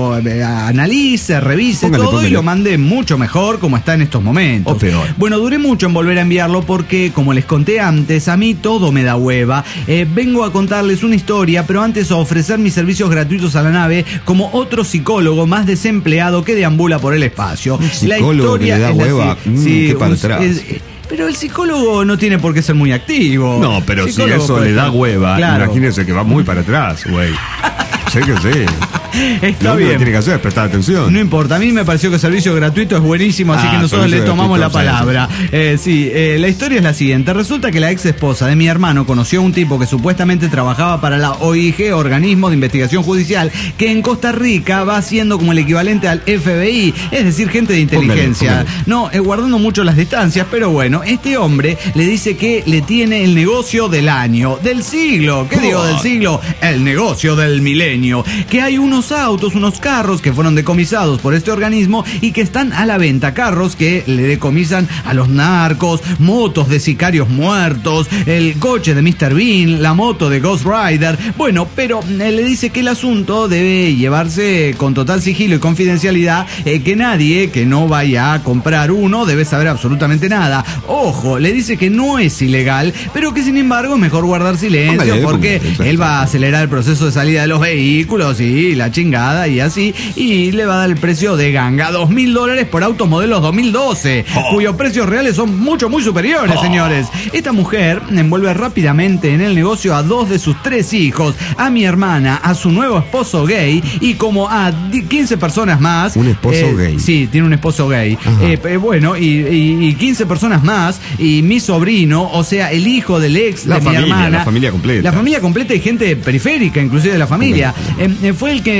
autoanalice, revise Póngale, todo y póngale. lo mande mucho mejor como está en estos momentos. O peor. Bueno, duré mucho en volver a enviarlo porque, como les conté antes, a mí todo me da hueva. Eh, vengo a contarles una historia, pero antes a ofrecer mis servicios gratuitos a la nave como otro psicólogo más desempleado que deambula por el espacio. Un psicólogo que le da es la hueva. si- Mm, sí, qué para un- atrás. es- pero el psicólogo no tiene por qué ser muy activo. No, pero si Psicólogo eso puede le da ser- hueva, Claro. imagínese que va muy para atrás, güey. Sé que sí. Está Lo único que bien. tiene que hacer es prestar atención. No importa, a mí me pareció que el servicio gratuito es buenísimo, así Ah, que nosotros le servicio tomamos la gratuito, palabra. Eh, sí, eh, la historia es la siguiente. Resulta que la ex esposa de mi hermano conoció a un tipo que supuestamente trabajaba para la O I G, Organismo de Investigación Judicial, que en Costa Rica va siendo como el equivalente al F B I, es decir, gente de inteligencia. Póngale, póngale. No, eh, guardando mucho las distancias, pero bueno, este hombre le dice que le tiene el negocio del año, del siglo. ¿Qué digo del siglo? El negocio del milenio. Que hay unos autos, unos carros que fueron decomisados por este organismo y que están a la venta. Carros que le decomisan a los narcos, motos de sicarios muertos, el coche de mister Bean, la moto de Ghost Rider. Bueno, pero eh, le dice que el asunto debe llevarse con total sigilo y confidencialidad, eh, que nadie que no vaya a comprar uno debe saber absolutamente nada. Ojo, le dice que no es ilegal, pero que sin embargo es mejor guardar silencio Póngale, porque póngale, él va a acelerar el proceso de salida de los vehículos y la chingada y así, y le va a dar el precio de ganga, dos mil dólares por autos modelos dos mil doce, Oh. cuyos precios reales son mucho, muy superiores, Oh. señores. Esta mujer envuelve rápidamente en el negocio a dos de sus tres hijos, a mi hermana, a su nuevo esposo gay y como a di- quince personas más. Un esposo gay. Sí, tiene un esposo gay. Ajá. Eh, eh, bueno, y, y- y quince personas más, y mi sobrino, o sea, el hijo del ex La de familia, mi hermana. la familia completa. La familia completa y gente periférica, inclusive de la familia. Eh, eh, fue el que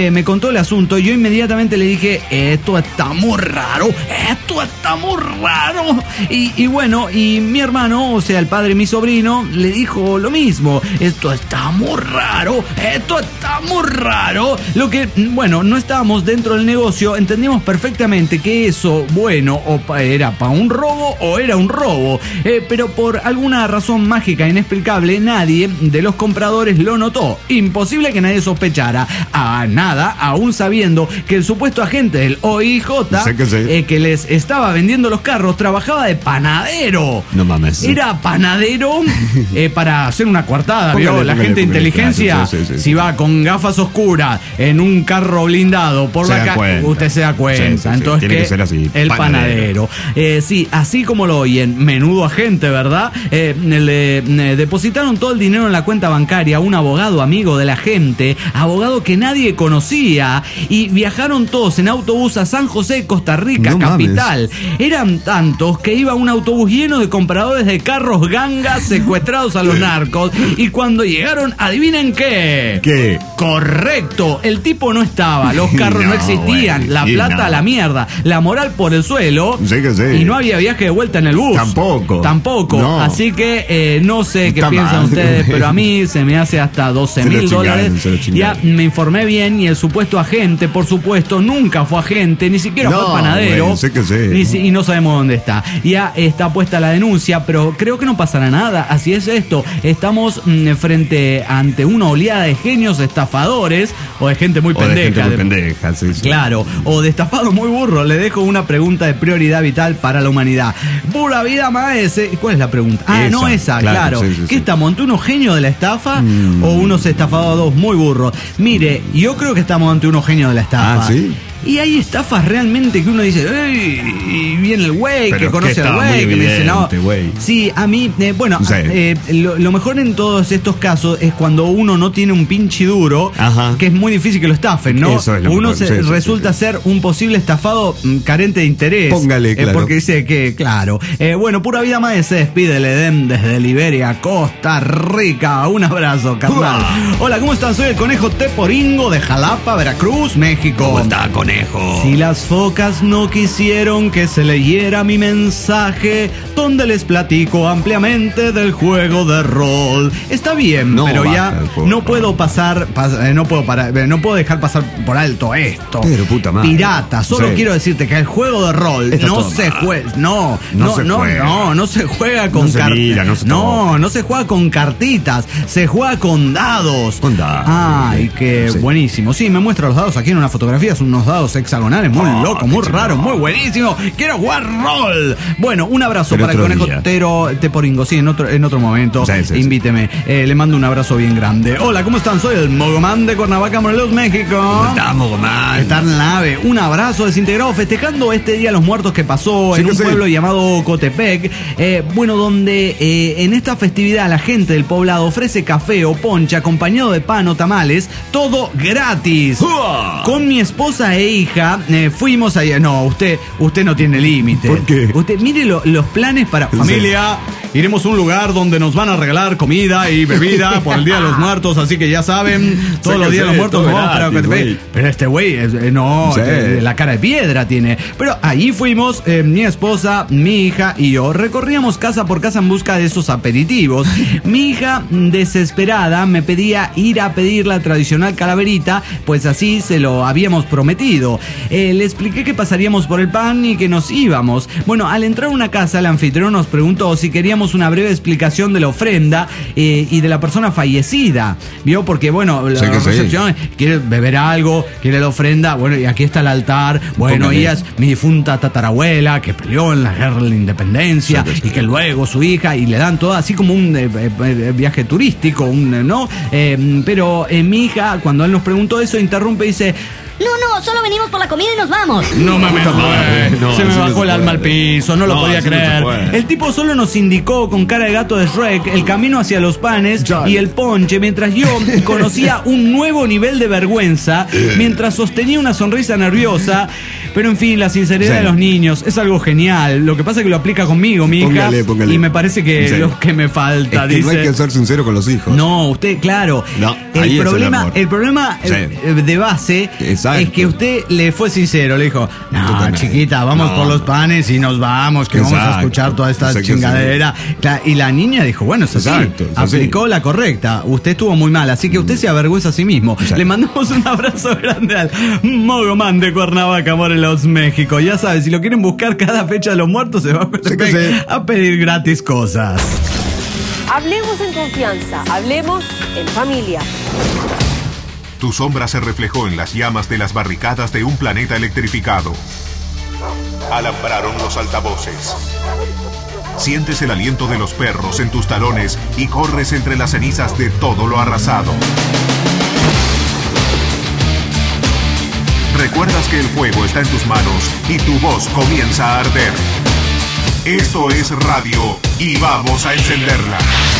eh, me contó el asunto y yo inmediatamente le dije, esto está muy raro, esto está muy raro. Y, y bueno, y mi hermano, o sea, el padre de mi sobrino, le dijo lo mismo, esto está muy raro, esto está muy raro. Lo que, bueno, no estábamos dentro del negocio, entendimos perfectamente que eso, bueno, o pa, era para un robo o era un robo, eh, pero por alguna razón mágica inexplicable, nadie de los compradores lo notó. Imposible que nadie sospechara a nada, aún sabiendo que el supuesto agente del O I J sé que, sé. Eh, que les estaba vendiendo los carros trabajaba de panadero. No mames. Era panadero eh, para hacer una coartada, Póngale, ¿vio? La póngale, gente de póngale, inteligencia, claro, sí, sí, sí, si sí. va con gafas oscuras en un carro blindado por Se la da calle, cuenta. usted se da cuenta. Sí, sí, sí. Entonces, Tiene que que ser así, el panadero. panadero. Eh, sí, así como lo oyen, menudo agente, ¿verdad? Eh, le eh, depositaron todo el dinero en la cuenta bancaria a un abogado amigo de la gente, abogado que nadie conocía, y viajaron todos en autobús a San José, Costa Rica, No capital. Eran tantos que iba un autobús lleno de compradores de carros gangas secuestrados a los narcos, y cuando llegaron, ¿adivinen qué? ¿Qué? Correcto, el tipo no estaba, los carros no, No, existían, güey, la sí, plata no. a la mierda, la moral por el suelo, Sí que sí. y no había viaje de vuelta en el bus. Tampoco. Tampoco. No. Así que eh, no sé qué Está piensan mal. ustedes, pero a mí se me hace hasta doce Se lo mil dólares. chingaron, se lo Ya chingaron. me informé bien y el supuesto agente, por supuesto, nunca fue agente, ni siquiera No, fue panadero. güey, sé que sé. Ni si- y no sabemos dónde está. Ya está puesta la denuncia, pero creo que no pasará nada. Así es esto. Estamos mm, frente ante una oleada de genios estafadores o de gente muy O de pendeja. gente muy de- pendeja, sí, sí. Claro, o de estafado muy burro. Le dejo una pregunta de prioridad vital para la humanidad. Pura vida, maese. ¿Cuál es la pregunta? Ah, Esa, no esa, claro. claro, sí, sí, ¿Qué sí. estamos, ante unos genios de la estafa Mm. o unos estafados muy burros? Mire, yo creo que estamos ante unos genios de la estafa. Ah, ¿sí? Y hay estafas realmente que uno dice, ¡ey! Y viene el güey Pero que es conoce que al está güey, muy que me dice, no. evidente, güey. Sí, a mí, eh, bueno, Sí. eh, lo, lo mejor en todos estos casos es cuando uno no tiene un pinche duro, Ajá. que es muy difícil que lo estafen, ¿no? Eso es lo uno mejor, se, sí, sí, resulta sí, sí. ser un posible estafado mm, carente de interés. Póngale, Eh, claro. porque dice que, claro. Eh, bueno, Pura Vida Mae se despide el Edén desde Liberia, Costa Rica. Un abrazo, carnal. Hola, ¿cómo están? Soy el Conejo Teporingo de Jalapa, Veracruz, México. ¿Cómo está, conejo? Si las focas no quisieron que se leyera mi mensaje, donde les platico ampliamente del juego de rol. Está bien, No, pero basta ya del juego no de puedo rol. pasar, pas- eh, no puedo parar, eh, no puedo dejar pasar por alto esto. Pero, puta madre. Pirata, solo Sí. quiero decirte que el juego de rol Está no todo se mal. juega, no, No no, se no, juega. no, no se juega con se car- mira, no se no, toca. no se juega con cartitas, se juega con dados. Con dados, Ay, sí. qué Sí. buenísimo. Sí, me muestra los dados aquí en una fotografía, son unos dados hexagonales muy Oh, locos, qué muy chingón. raros, muy buenísimo. Quiero jugar rol. Bueno, un abrazo Pero para el otro conejo día. Tero Teporingo. Sí, en otro, en otro momento. Sí, sí, sí. Invíteme. Eh, le mando un abrazo bien grande. Hola, ¿cómo están? Soy el Mogomán de Cuernavaca, Morelos, México. ¿Cómo estamos, Gomán? Está en la nave. Un abrazo desintegrado festejando este Día de los Muertos que pasó Sí en que un sí. pueblo llamado Cotepec. Eh, bueno, donde eh, en esta festividad la gente del poblado ofrece café o ponche acompañado de pan o tamales, todo gratis. ¡Uah! Con mi esposa e hija eh, fuimos allá. No, usted, usted no tiene límite. ¿Por qué? Usted mire lo- los planes para Sí. familia. Iremos a un lugar donde nos van a regalar comida y bebida por el Día de los Muertos, así que ya saben, todos Sí los que días de los sí, muertos todo nos vamos para gratis, Cotepec. güey. Pero este güey, eh, no, Sí. eh, la cara de piedra tiene. Pero allí fuimos, eh, mi esposa, mi hija y yo. Recorríamos casa por casa en busca de esos aperitivos. Mi hija, desesperada, me pedía ir a pedir la tradicional calaverita, pues así se lo habíamos prometido. Eh, le expliqué que pasaríamos por el pan y que nos íbamos. Bueno, al entrar a una casa, el anfitrión nos preguntó si queríamos una breve explicación de la ofrenda eh, y de la persona fallecida. ¿Vio? Porque, bueno, la Sí que sí. recepción quiere beber algo, quiere la ofrenda, bueno, y aquí está el altar, bueno, Póngale. ella es mi difunta tatarabuela que peleó en la guerra de la independencia Sí que sí. y que luego su hija, y le dan todo así como un eh, eh, viaje turístico, un, eh, ¿no? Eh, pero eh, mi hija, cuando él nos preguntó eso, interrumpe y dice, No, no, solo venimos por la comida y nos vamos. No mames, madre, no, se me así no bajó se el alma al puede. piso, no lo No, podía así no se creer. puede. El tipo solo nos indicó con cara de gato de Shrek el camino hacia los panes Ya. y el ponche, mientras yo conocía un nuevo nivel de vergüenza, mientras sostenía una sonrisa nerviosa. Pero en fin, la sinceridad Sí. de los niños es algo genial. Lo que pasa es que lo aplica conmigo, mi hija. Póngale, póngale. Y me parece que Sí. lo que me falta, Es que dice. no hay que ser sincero con los hijos. No, usted, claro. No, ahí es el el problema, error. el problema Sí. eh, de base Exacto. es que usted le fue sincero, le dijo, no, Totalmente. chiquita, vamos No, por los no. panes y nos vamos, que vamos a Exacto. escuchar toda esta Exacto, chingadera. Cla- Y la niña dijo, bueno, es así. Exacto, es así. Aplicó la correcta. Usted estuvo muy mal, así que usted se avergüenza a sí mismo. Exacto. Le mandamos un abrazo grande al Mogoman de Cuernavaca, Morelos, México. Ya sabes, si lo quieren buscar cada fecha de los muertos, se va a, Sí que sí. a pedir gratis cosas. Hablemos en confianza, hablemos en familia. Tu sombra se reflejó en las llamas de las barricadas de un planeta electrificado. Alambraron los altavoces. Sientes el aliento de los perros en tus talones y corres entre las cenizas de todo lo arrasado. Recuerdas que el fuego está en tus manos y tu voz comienza a arder. Esto es radio y vamos a encenderla.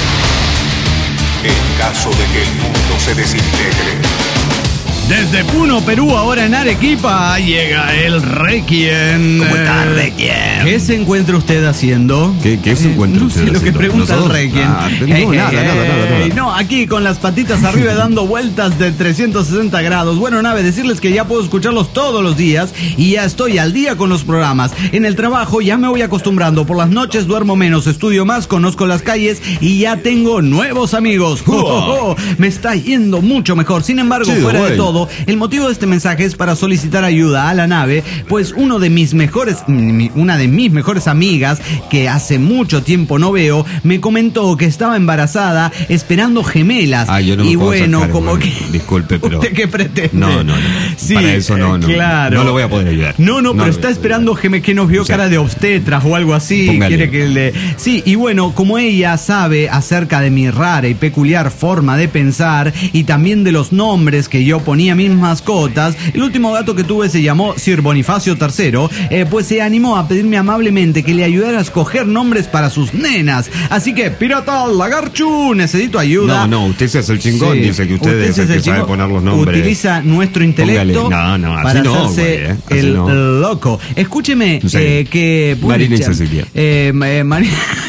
En caso de que el mundo se desintegre. Desde Puno, Perú, ahora en Arequipa, llega el Requiem. ¿Cómo está, Requiem? ¿Qué se encuentra usted haciendo? ¿Qué- qué se encuentra no usted sé lo que haciendo? pregunta el ¿Nosotros? Requiem. Ah, no, Hey, nada, hey, nada, nada, hey. nada. No, aquí con las patitas arriba dando vueltas de trescientos sesenta grados. Bueno, Nave, decirles que ya puedo escucharlos todos los días y ya estoy al día con los programas. En el trabajo ya me voy acostumbrando. Por las noches duermo menos, estudio más, conozco las calles y ya tengo nuevos amigos. Oh, oh, oh. Me está yendo mucho mejor. Sin embargo, Chido, fuera de güey. todo, el motivo de este mensaje es para solicitar ayuda a la nave, pues uno de mis mejores, mi- una de mis mejores amigas, que hace mucho tiempo no veo, me comentó que estaba embarazada esperando gemelas. Ah, yo no me y puedo bueno, hacer cargo, como que... disculpe, pero- ¿Usted qué pretende? No, no, no. Sí, Para eso no, eh, no. Claro. No lo voy a poder ayudar. No, no, No pero lo está voy a esperando geme que nos vio Sí. cara de obstetras o algo así. Póngale. Quiere que le... Sí, y bueno, como ella sabe acerca de mi rara y peculiar forma de pensar y también de los nombres que yo ponía a mis mascotas, el último gato que tuve se llamó Sir Bonifacio tercero, eh, pues se animó a pedirme amablemente que le ayudara a escoger nombres para sus nenas. Así que, pirata lagarchu, necesito ayuda. No, no, usted se hace el chingón, Sí. dice que usted, es se el hace que sabe chingón. poner los nombres. Utiliza nuestro intelecto Póngale. No, no, así para no, hacerse güey, eh, así el, no. el loco. Escúcheme Sí. eh, que... Marina y pucha, Cecilia. Eh, ma- eh, Mari-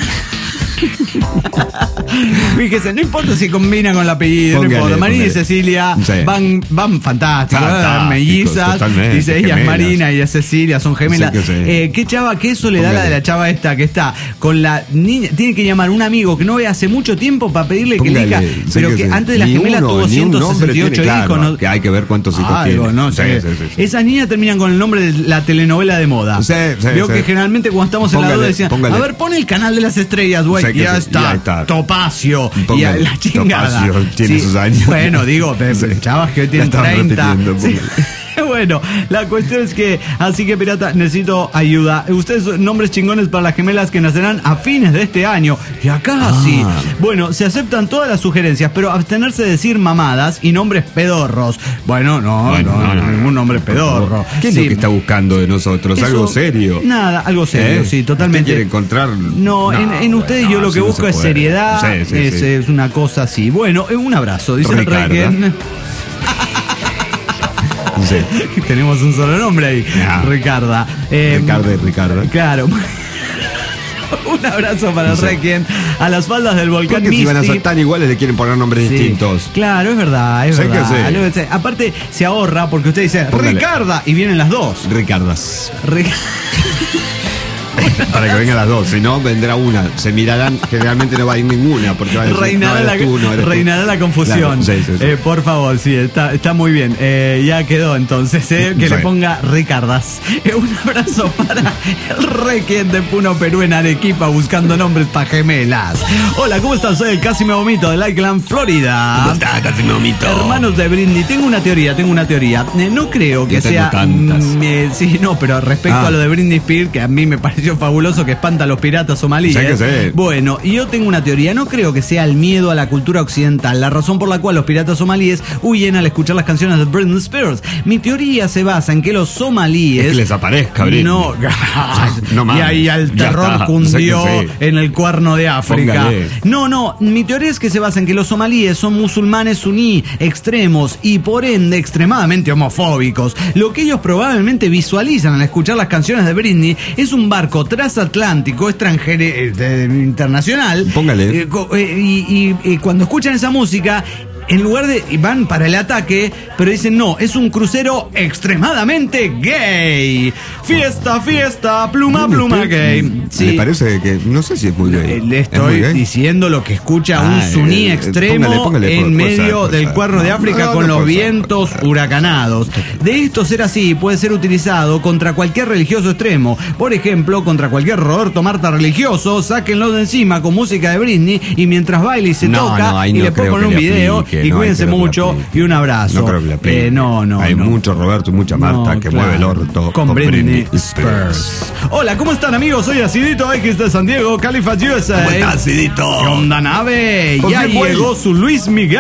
Fíjese, no importa si combina con el apellido, Póngale, no importa. Marina y póngale. Cecilia Sí. van, van fantásticos, Fantásticos, mellizas. totalmente, Dice ella es gemelas. Marina y ella es Cecilia, son gemelas. Sí que sí. Eh, ¿Qué chava, qué soledad la Póngale. de la chava esta que está con la niña? Tiene que llamar un amigo que no ve hace mucho tiempo para pedirle que Póngale, elija. sí Pero que sí. antes de las Ni gemelas uno, tuvo ni un ciento nombre sesenta y ocho tiene, claro, hijos. ¿no? que hay que ver cuántos hijos Algo, tiene. no Sí, sé. sí, sí, sí. Esas niñas terminan con el nombre de la telenovela de moda. Sí, sí, Veo sí. que generalmente cuando estamos en la Póngale, duda decían, póngale. a ver, pon el canal de las estrellas, güey. Sí que Ya, sí, está, ya está. Topacio. Y a Póngale, la chingada. Topacio, tiene sus años. Bueno, digo, pe- Sí. chavas que hoy tienen La están treinta. repitiendo, Sí. Bueno, la cuestión es que, así que pirata, necesito ayuda. Ustedes, nombres chingones para las gemelas que nacerán a fines de este año. Y acá sí. Ah. Bueno, se aceptan todas las sugerencias, pero abstenerse de decir mamadas y nombres pedorros. Bueno, no, Bueno, no, no, no, ningún nombre pedorro. ¿Qué es Sí. lo que está buscando de nosotros? Eso- ¿Algo serio? Nada, algo serio, ¿Eh? sí, totalmente. ¿Usted quiere encontrar? No, en, en ustedes bueno, yo lo así que no busco se es puede. seriedad, Sí, sí, es, sí. es una cosa así. Bueno, eh, un abrazo, dice el Ricarda. Requiem. Sí. Tenemos un solo nombre ahí, Ah. Ricarda. Eh, Ricardo y Ricardo. Claro. Un abrazo para el Sí. Requiem a las faldas del volcán Porque si van a Misty. ser tan iguales le quieren poner nombres Sí, distintos. claro, es verdad, es Sí que verdad. sí. Lo que sé. Aparte, se ahorra porque usted dice Póngale. Ricarda y vienen las dos. Ricardas. Ri- Para que vengan las dos, si no, vendrá una. Se mirarán, generalmente no va a ir ninguna, porque va a decir, Reinará, no, la, eres tú, no eres tú. reinará la confusión. Claro, sí, sí, sí. Eh, por favor, sí, está, está muy bien. Eh, ya quedó entonces, eh, que Sí. le ponga Ricardas. Eh, un abrazo para el Requiem de Puno, Perú, en Arequipa, buscando nombres para gemelas. Hola, ¿cómo estás? Soy el Casi Me Vomito de Lakeland, Florida. ¿Cómo está, Casi Me Vomito? Hermanos de Brindy, tengo una teoría, tengo una teoría. Eh, no creo que Yo tengo sea. tantas. mm, eh, sí, no, pero respecto Ah. a lo de Britney Spears, que a mí me pareció fabuloso que espanta a los piratas somalíes. Sí que sí. Bueno, y yo tengo una teoría. No creo que sea el miedo a la cultura occidental la razón por la cual los piratas somalíes huyen al escuchar las canciones de Britney Spears. Mi teoría se basa en que los somalíes... Es que les aparezca, Britney. No, no mames, y ahí el ya terror está, cundió sé que sí. en el cuerno de África. Póngale. No, no, mi teoría es que se basa en que los somalíes son musulmanes suní, extremos y por ende extremadamente homofóbicos. Lo que ellos probablemente visualizan al escuchar las canciones de Britney es un barco transatlántico extranjero eh, de- internacional. Póngale. Eh, co- eh, y, y- y cuando escuchan esa música, en lugar de van para el ataque, pero dicen no, es un crucero extremadamente gay. Fiesta, fiesta, pluma, pluma gay. Sí. Me parece que, no sé si es muy gay. Eh, Le ¿Es muy estoy gay? diciendo lo que escucha Ah, un suní eh, extremo póngale, póngale, en puede medio ser, puede del ser. cuerno de No, África no, con no los puede ser, vientos puede ser. huracanados. De esto ser así puede ser utilizado contra cualquier religioso extremo. Por ejemplo, contra cualquier Roberto Marta religioso, sáquenlo de encima con música de Britney y mientras baila y se No, toca no, ahí y no le creo ponen que un le video aplique, y no, cuídense ahí creo que le mucho aplique. y un abrazo. No creo que le aplique. Eh, no, no, Hay no. mucho Roberto y mucha Marta No, que claro. mueve el orto con, Britney Spears. Spears. Hola, ¿cómo están, amigos? Soy Acidito X de San Diego, Califas U S A. ¿Cómo estás, Cidito? ¿Qué onda, nave? Pues Ya bien, güey. llegó su Luis Miguel.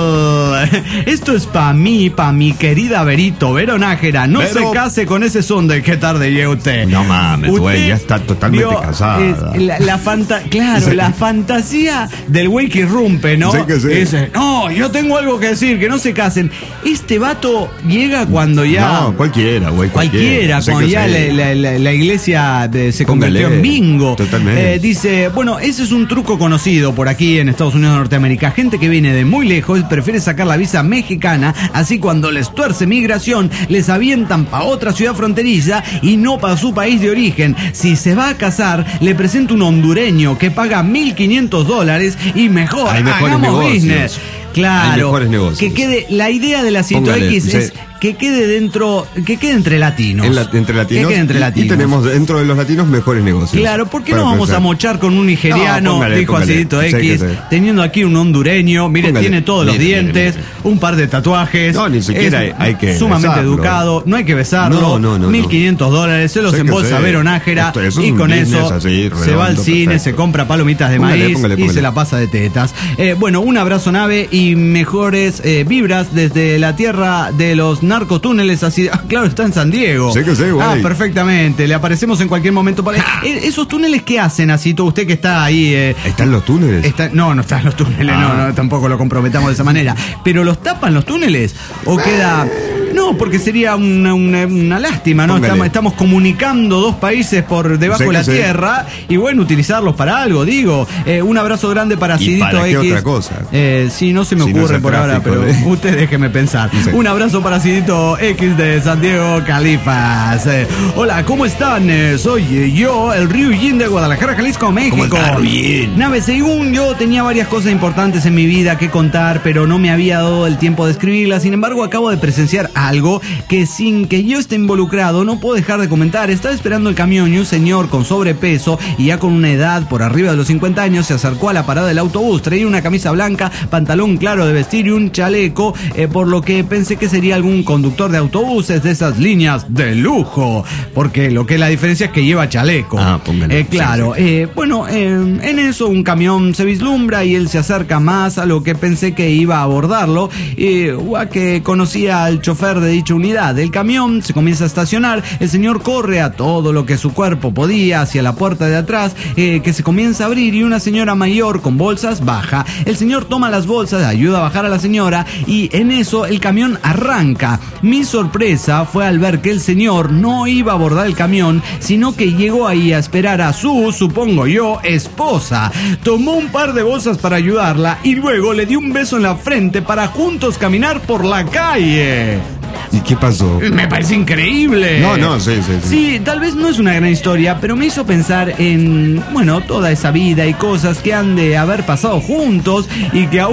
Esto es pa' mí, pa' mi querida Verito, Vero Nájera. No Vero. se case con ese son de qué tarde llega usted. No mames, Usted güey, ya está totalmente vio, casada. es la, la fanta claro, Sí. la fantasía del güey que irrumpe, ¿no? Sí que sí. Ese, no, yo tengo algo que decir, que no se casen. Este vato llega cuando ya... No, cualquiera, güey. Cualquiera, Sé cuando que ya sí. la, la- la- la iglesia de- se Póngale. convirtió en bingo. Totalmente. Eh, dice, bueno, ese es un truco conocido por aquí en Estados Unidos de Norteamérica. Gente que viene de muy lejos prefiere sacar la visa mexicana, así cuando les tuerce migración, les avientan para otra ciudad fronteriza y no para su país de origen. Si se va a casar, le presenta un hondureño que paga mil quinientos dólares y mejor, Hay mejores hagamos negocios. business. Claro, Hay mejores negocios. que quede, la idea de la Cito Póngale, X sí. es que quede dentro, que quede entre latinos. En la- entre latinos. Que quede entre y- latinos. Y tenemos dentro de los latinos mejores negocios. Claro, ¿por qué Para no vamos ofrecer. a mochar con un nigeriano? No, póngale, dijo póngale. Acidito Sí, X, que sí. teniendo aquí un hondureño, mire, Póngale. tiene todos los Mire, mire, dientes, mire. un par de tatuajes. No, ni siquiera es hay- hay que sumamente besarlo. educado, no hay que besarlo. No, no, no, mil quinientos dólares, se los Sí que embolsa sí. Vero Nájera Esto- eso es y un con business eso así, se va al redondo, cine, perfecto. se compra palomitas de Póngale, maíz póngale, y póngale. se la pasa de tetas. Eh, bueno, un abrazo, nave, y mejores eh, vibras desde la tierra de los narcotúneles. Así, ah, claro, está en San Diego. Sí que sí, güey. Ah, perfectamente. Le aparecemos en cualquier momento. Para... Eh, ¿Esos túneles qué hacen, Asito? Usted que está ahí. Eh, ¿Están los túneles? está- No, no están los túneles, Ah. no, no, tampoco lo comprometamos de esa manera. ¿Pero los tapan los túneles? ¿O queda.? No, porque sería una, una- una lástima, ¿no? Póngale. Estamos, estamos comunicando dos países por debajo Sí de la que sí. tierra y bueno, utilizarlos para algo, digo. Eh, un abrazo grande para ¿Y Cidito para qué X. otra cosa? Eh, sí, no se me Si no ocurre es el por ahora, tráfico pero de- usted déjeme pensar. Sí. Un abrazo para Cidito X de San Diego, Califas. Eh, hola, ¿cómo están? Eh, soy eh, yo, el Ryujin de Guadalajara, Jalisco, México. está, Ryujin? Nave, según yo tenía varias cosas importantes en mi vida que contar, pero no me había dado el tiempo de escribirlas. Sin embargo, acabo de presenciar algo que sin que yo esté involucrado no puedo dejar de comentar. Estaba esperando el camión y un señor con sobrepeso y ya con una edad por arriba de los cincuenta años se acercó a la parada del autobús. Traía una camisa blanca, pantalón claro de vestir y un chaleco, eh, por lo que pensé que sería algún conductor de autobuses de esas líneas de lujo, porque lo que la diferencia es que lleva chaleco. Ah, póngale. Eh, claro, Sí, sí. eh, bueno, eh, en eso un camión se vislumbra y él se acerca más a lo que pensé que iba a abordarlo, eh, o a que conocía al chofer de dicha unidad. El camión se comienza a estacionar, el señor corre a todo lo que su cuerpo podía hacia la puerta de atrás, eh, que se comienza a abrir y una señora mayor con bolsas baja. El señor toma las bolsas, ayuda a bajar a la señora y en eso el camión arranca. Mi sorpresa fue al ver que el señor no iba a abordar el camión, sino que llegó ahí a esperar a su, supongo yo, esposa. Tomó un par de bolsas para ayudarla y luego le dio un beso en la frente para juntos caminar por la calle. ¿Y qué pasó? Me parece increíble. No, no, sí, sí, sí. Sí, tal vez no es una gran historia, pero me hizo pensar en, bueno, toda esa vida y cosas que han de haber pasado juntos y que aún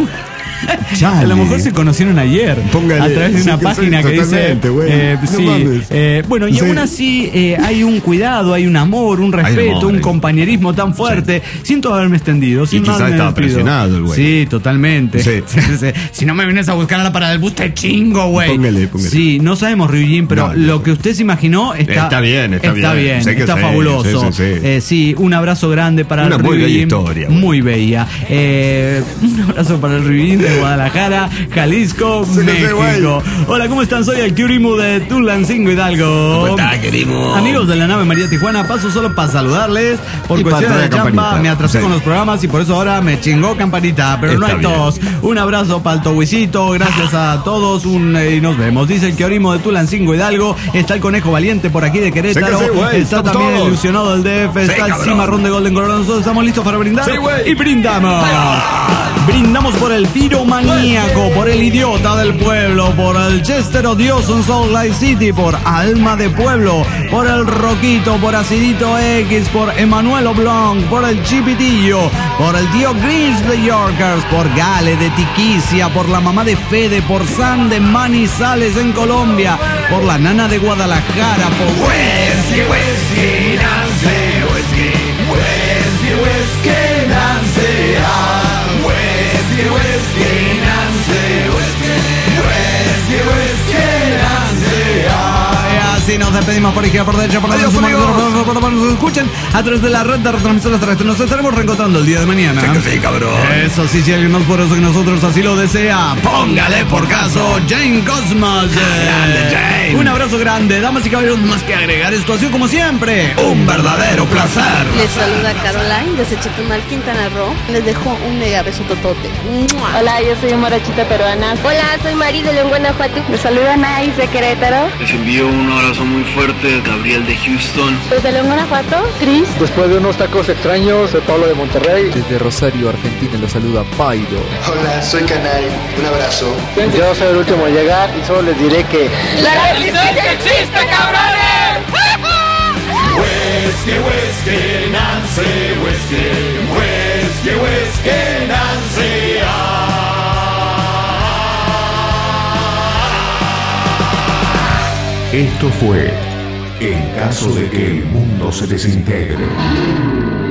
A lo mejor se conocieron ayer. Póngale, a través de sí, una que página sí, que dice. güey. Eh, No sí, mames. eh, bueno, y Sí. aún así eh, hay un cuidado, hay un amor, un respeto, amor, un eh. compañerismo tan fuerte. Siento haberme extendido. Sin quizás más me estaba despido. presionado el güey. Sí, totalmente. Sí. Si no me vienes a buscar a la parada del bus, te chingo, güey. Póngale, póngale. Sí, no sabemos, Ryujin, pero No, lo no. que usted se imaginó está, Está bien, está bien. bien, Sé que está sí, fabuloso. sí, sí, sí. Eh, sí, un abrazo grande para Una el muy bella Ryujin. historia, güey. Muy bella. Eh, un abrazo para el Ryujin de Guadalajara, Jalisco, Sí, que sí, México. Hola, ¿cómo están? Soy el Kyurimu de Tulancingo Hidalgo. ¿Cómo está, querido? Amigos de la nave María Tijuana, paso solo para saludarles. Por Y para cuestiones de traer chamba campanita. me atrasé Sí. con los programas y por eso ahora me chingó campanita. Pero no Está hay bien. tos. Un abrazo para el Towisito. Gracias a todos. Un, eh, y nos vemos. Dice el Kyurimo de Tulancingo Hidalgo. Está el Conejo Valiente por aquí de Querétaro. Sí que sí, güey, está estamos también el todos. ilusionado del D F. Sí, Está el cabrón. Cimarrón de Golden Colorado. Nosotros estamos listos para brindar. Sí, güey. Y brindamos. Brindamos por el piromaníaco, por el idiota del pueblo, por el Chester odioso en Salt Lake City, por Alma de Pueblo, por el Roquito, por Acidito X, por Emanuel Oblong, por el Chipitillo, por el tío Grinch de Yorkers, por Gale de Tiquicia, por la mamá de Fede, por San de Manizales en Colombia, por la nana de Guadalajara, por Whisky, Whisky, Nancy, Whisky, Whisky, Whisky, Nancy, ah, Whisky, Whisky, Nancy, Whisky, Whisky, Whisky, Nancy, ah. Y así nos despedimos por izquierda, por derecha, por la Adiós, derecha, por amigos. por- por- por- nos escuchen a través de la red de retransmisoras terrestres. Nos estaremos reencontrando el día de mañana. Sí que sí, cabrón. Eso sí, si alguien más poderoso que nosotros así lo desea, póngale por caso Jane Cosmos. Grande, Jane. Un abrazo grande, damas y caballeros, más que agregar esto ha sido como siempre Un verdadero placer. Les saluda Caroline desde Chetumal, Quintana Roo. Les dejo un mega beso totote. ¡Mua! Hola, yo soy Morochita Peruana. Hola, soy Mari de León, Guanajuato. Les saluda Nice de Querétaro. Les envío un abrazo muy fuerte, Gabriel de Houston. Desde León, Guanajuato, Chris. Después de unos tacos extraños, soy Pablo de Monterrey. Desde Rosario, Argentina, los saluda Pairo. Hola, soy Canay. Un abrazo. Yo soy el último en llegar y solo les diré que... ¡La resistencia existe, cabrones! Whisky, whisky, Nancy, whisky, whisky, whisky, Nancy, Esto fue En caso de que el mundo se desintegre.